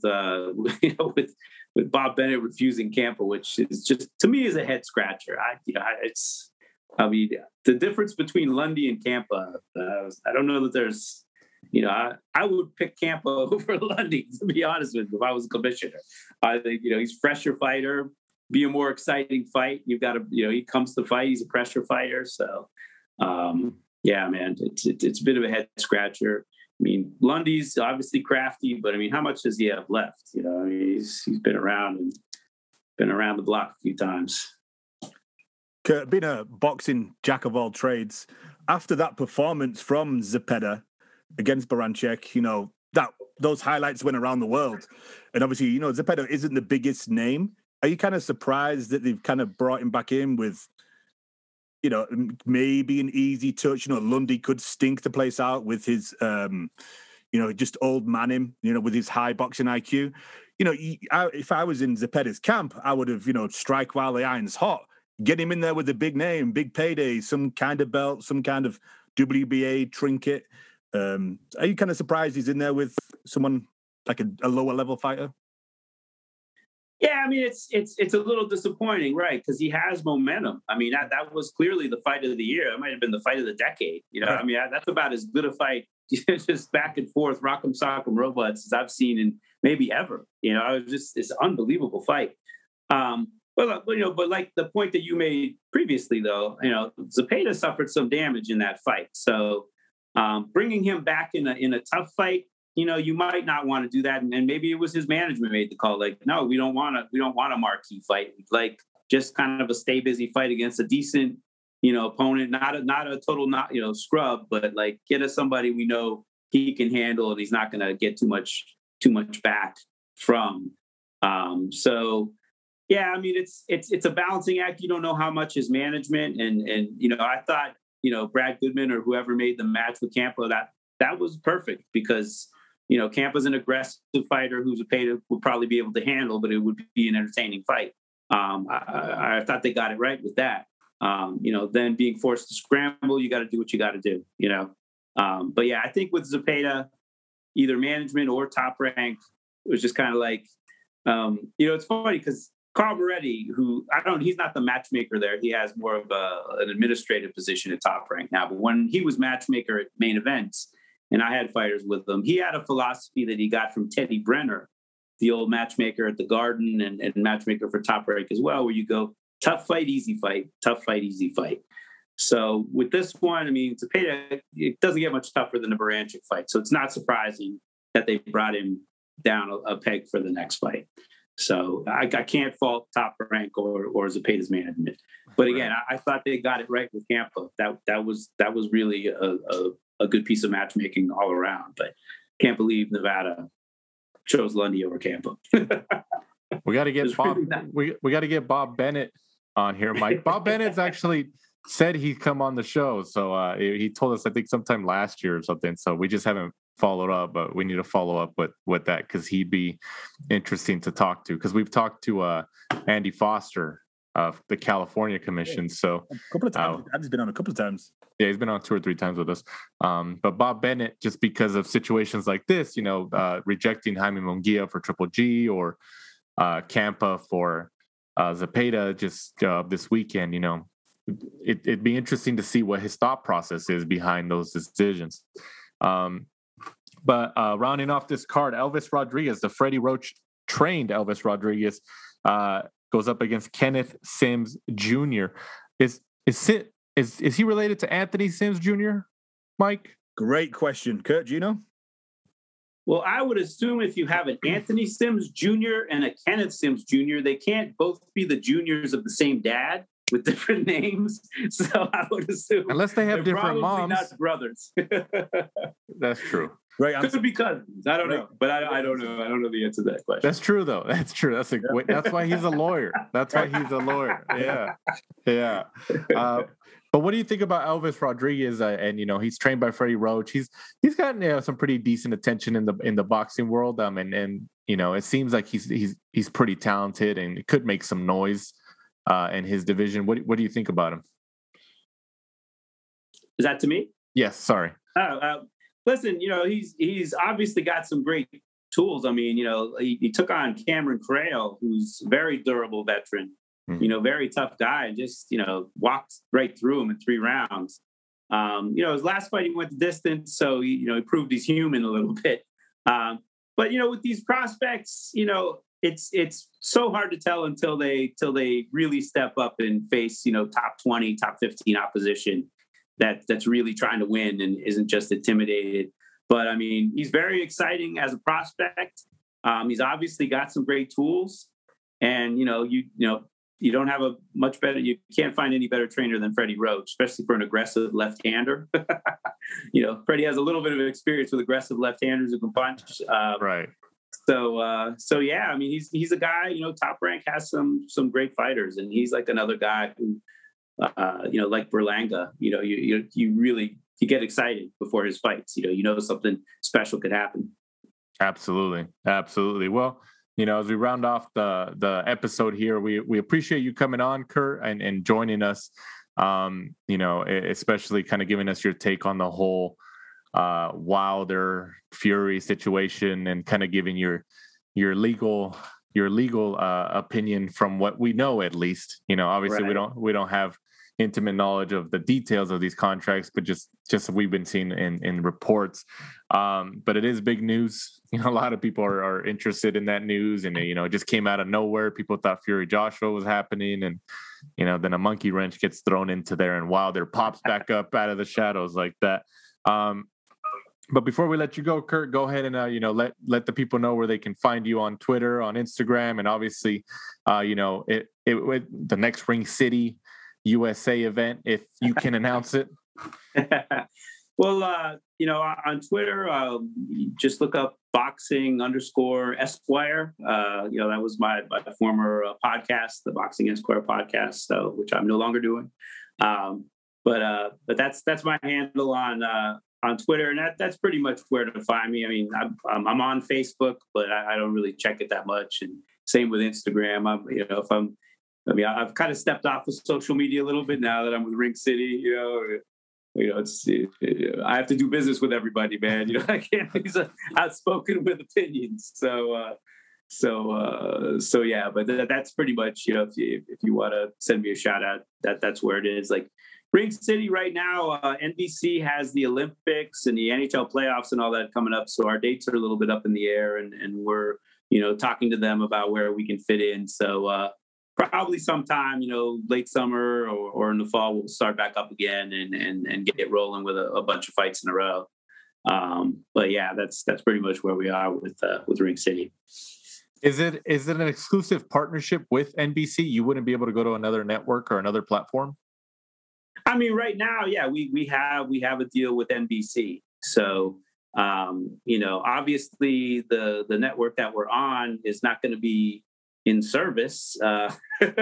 Bob Bennett refusing Campa, which is just, to me, is a head scratcher. The difference between Lundy and Campa, I don't know that there's. I would pick Campa over Lundy, to be honest with you, if I was a commissioner. I think, he's a fresher fighter, be a more exciting fight. You've got to, he comes to fight, he's a pressure fighter. So, Yeah, man, it's a bit of a head scratcher. I mean, Lundy's obviously crafty, but I mean, how much does he have left? You know, I mean, he's been around the block a few times. Kurt, being a boxing jack of all trades, after that performance from Zepeda against Baranchyk, you know, those highlights went around the world. And obviously, you know, Zepeda isn't the biggest name. Are you kind of surprised that they've kind of brought him back in with, you know, maybe an easy touch? You know, Lundy could stink the place out with his, you know, just old man him, you know, with his high boxing IQ. You know, if I was in Zepeda's camp, I would have, you know, strike while the iron's hot. Get him in there with a big name, big payday, some kind of belt, some kind of WBA trinket. Are you kind of surprised he's in there with someone like a lower level fighter? Yeah, I mean, it's a little disappointing, right? Because he has momentum. I mean, that was clearly the fight of the year. It might have been the fight of the decade. You know, I mean, that's about as good a fight, just back and forth, rock'em sock'em robots, as I've seen in maybe ever. You know, it's an unbelievable fight. But you know, but like the point that you made previously, though, you know, Zepeda suffered some damage in that fight. So bringing him back in a tough fight, you know, you might not want to do that. And maybe it was his management made the call, like, no, we don't want a marquee fight. Like just kind of a stay busy fight against a decent, you know, opponent, not a total, scrub, but like get us somebody we know he can handle and he's not going to get too much back from. So yeah, I mean, it's a balancing act. You don't know how much is management. And, you know, I thought, you know, Brad Goodman or whoever made the match with Campa, that was perfect because, you know, Campa's an aggressive fighter who's would probably be able to handle, but it would be an entertaining fight. I thought they got it right with that. You know, then being forced to scramble, you got to do what you got to do, you know. But yeah, I think with Zepeda, either management or Top Rank, it was just kind of like, you know, it's funny because Carl Moretti, he's not the matchmaker there. He has more of an administrative position at Top Rank now. But when he was matchmaker at Main Events, and I had fighters with him, he had a philosophy that he got from Teddy Brenner, the old matchmaker at the Garden and matchmaker for Top Rank as well, where you go tough fight, easy fight, tough fight, easy fight. So with this one, I mean, Zepeda, it doesn't get much tougher than the Baranchyk fight. So it's not surprising that they brought him down a peg for the next fight. So I can't fault Top Rank or Zepeda's management. But again, I thought they got it right with Campa. That was really a good piece of matchmaking all around. But can't believe Nevada chose Lundy over Campa. We got to get Bob. We got to get Bob Bennett on here, Mike. Bob Bennett's actually said he'd come on the show. So he told us, I think, sometime last year or something. So we just haven't followed up, but we need to follow up with that because he'd be interesting to talk to. Because we've talked to Andy Foster of the California Commission. So a couple of times. Andy's been on a couple of times. Yeah, he's been on 2 or 3 times with us. But Bob Bennett, just because of situations like this, you know, rejecting Jaime Munguia for Triple G or Campa for Zepeda just this weekend, you know, it'd be interesting to see what his thought process is behind those decisions. But rounding off this card, Elvis Rodriguez, the Freddie Roach trained Elvis Rodriguez, goes up against Kenneth Sims Jr. Is he related to Anthony Sims Jr., Mike? Great question. Kurt, do you know? Well, I would assume if you have an Anthony Sims Jr. and a Kenneth Sims Jr., they can't both be the juniors of the same dad with different names. So I would assume unless they have different moms, not brothers. That's true. Right. Could be cousins. I don't know, but I don't know. I don't know the answer to that question. That's true, though. That's true. That's why he's a lawyer. That's why he's a lawyer. Yeah. But what do you think about Elvis Rodriguez? And you know, he's trained by Freddie Roach. He's gotten some pretty decent attention in the boxing world. And you know, it seems like he's pretty talented and could make some noise in his division. What do you think about him? Is that to me? Yes. Sorry. Listen, you know, he's obviously got some great tools. I mean, you know, he took on Cameron Crail, who's a very durable veteran, you know, very tough guy, and just, you know, walked right through him in 3 rounds. You know, his last fight, he went the distance, so, he proved he's human a little bit. But, you know, with these prospects, you know, it's so hard to tell until they really step up and face, you know, top 20, top 15 opposition. that's really trying to win and isn't just intimidated. But I mean, he's very exciting as a prospect. He's obviously got some great tools, and you don't have a much better. You can't find any better trainer than Freddie Roach, especially for an aggressive left-hander. Freddie has a little bit of experience with aggressive left-handers who can punch. Right. So yeah, I mean, he's a guy. Top Rank has some great fighters, and he's like another guy who, like Berlanga. You get excited before his fights. Something special could happen. Absolutely. Well, as we round off the episode here, we appreciate you coming on, Kurt, and joining us. Especially kind of giving us your take on the whole Wilder Fury situation, and kind of giving your legal opinion from what we know, at least. Obviously, right. we don't have intimate knowledge of the details of these contracts, but just we've been seeing in reports. But it is big news. A lot of people are interested in that news, and it just came out of nowhere. People thought Fury Joshua was happening, and then a monkey wrench gets thrown into there, and Wilder pops back up out of the shadows like that. But before we let you go, Kurt, go ahead and let the people know where they can find you on Twitter, on Instagram, and obviously the next Ring City USA event, if you can announce it. Well, on Twitter, just look up boxing_Esquire. That was my former podcast, the Boxing Esquire podcast, which I'm no longer doing. But that's my handle on Twitter, and that's pretty much where to find me. I mean, I'm on Facebook, but I don't really check it that much. And same with Instagram. I've kind of stepped off of social media a little bit now that I'm with Ring City. I have to do business with everybody, man. I can't be so outspoken with opinions. So yeah. But that's pretty much, if you want to send me a shout out, that's where it is. Like Ring City right now, NBC has the Olympics and the NHL playoffs and all that coming up. So our dates are a little bit up in the air, and we're talking to them about where we can fit in. So probably sometime, late summer or in the fall, we'll start back up again and get rolling with a bunch of fights in a row. But yeah, that's pretty much where we are with Ring City. Is it an exclusive partnership with NBC? You wouldn't be able to go to another network or another platform? I mean, right now, yeah, we have a deal with NBC. So, obviously the network that we're on is not going to be in service at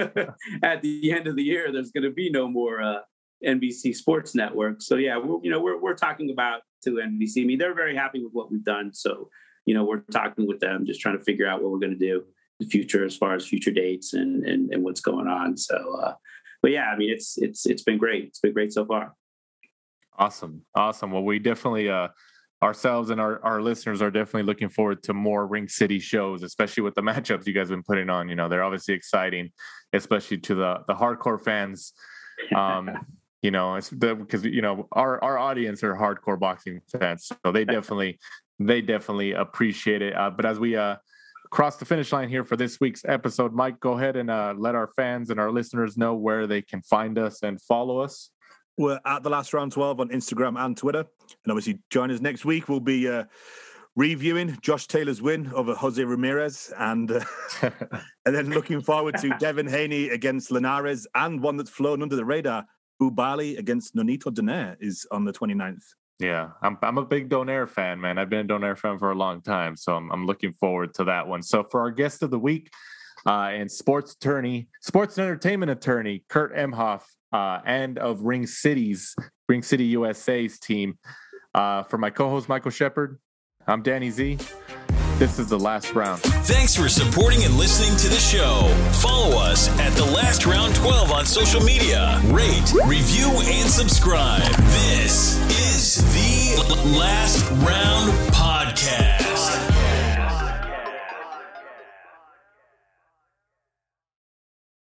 the end of the year. There's going to be no more NBC Sports Network. So yeah, we're talking about to NBC. I mean, they're very happy with what we've done. So we're talking with them, just trying to figure out what we're going to do in the future as far as future dates and what's going on. So, but yeah, I mean, it's been great. It's been great so far. Awesome. Well, we definitely ourselves and our listeners are definitely looking forward to more Ring City shows, especially with the matchups you guys have been putting on. They're obviously exciting, especially to the hardcore fans. It's because our audience are hardcore boxing fans, so they definitely appreciate it. But as we cross the finish line here for this week's episode, Mike, go ahead and let our fans and our listeners know where they can find us and follow us. We're at The Last Round 12 on Instagram and Twitter. And obviously, join us next week. We'll be reviewing Josh Taylor's win over Jose Ramirez and then looking forward to Devin Haney against Linares, and one that's flown under the radar, Ubali against Nonito Donaire is on the 29th. Yeah, I'm a big Donaire fan, man. I've been a Donaire fan for a long time, so I'm looking forward to that one. So for our guest of the week and sports and entertainment attorney, Kurt Emhoff, and of Ring City USA's team. For my co-host, Michael Shepard, I'm Danny Z. This is The Last Round. Thanks for supporting and listening to the show. Follow us at The Last Round 12 on social media. Rate, review, and subscribe. This is The Last Round Podcast.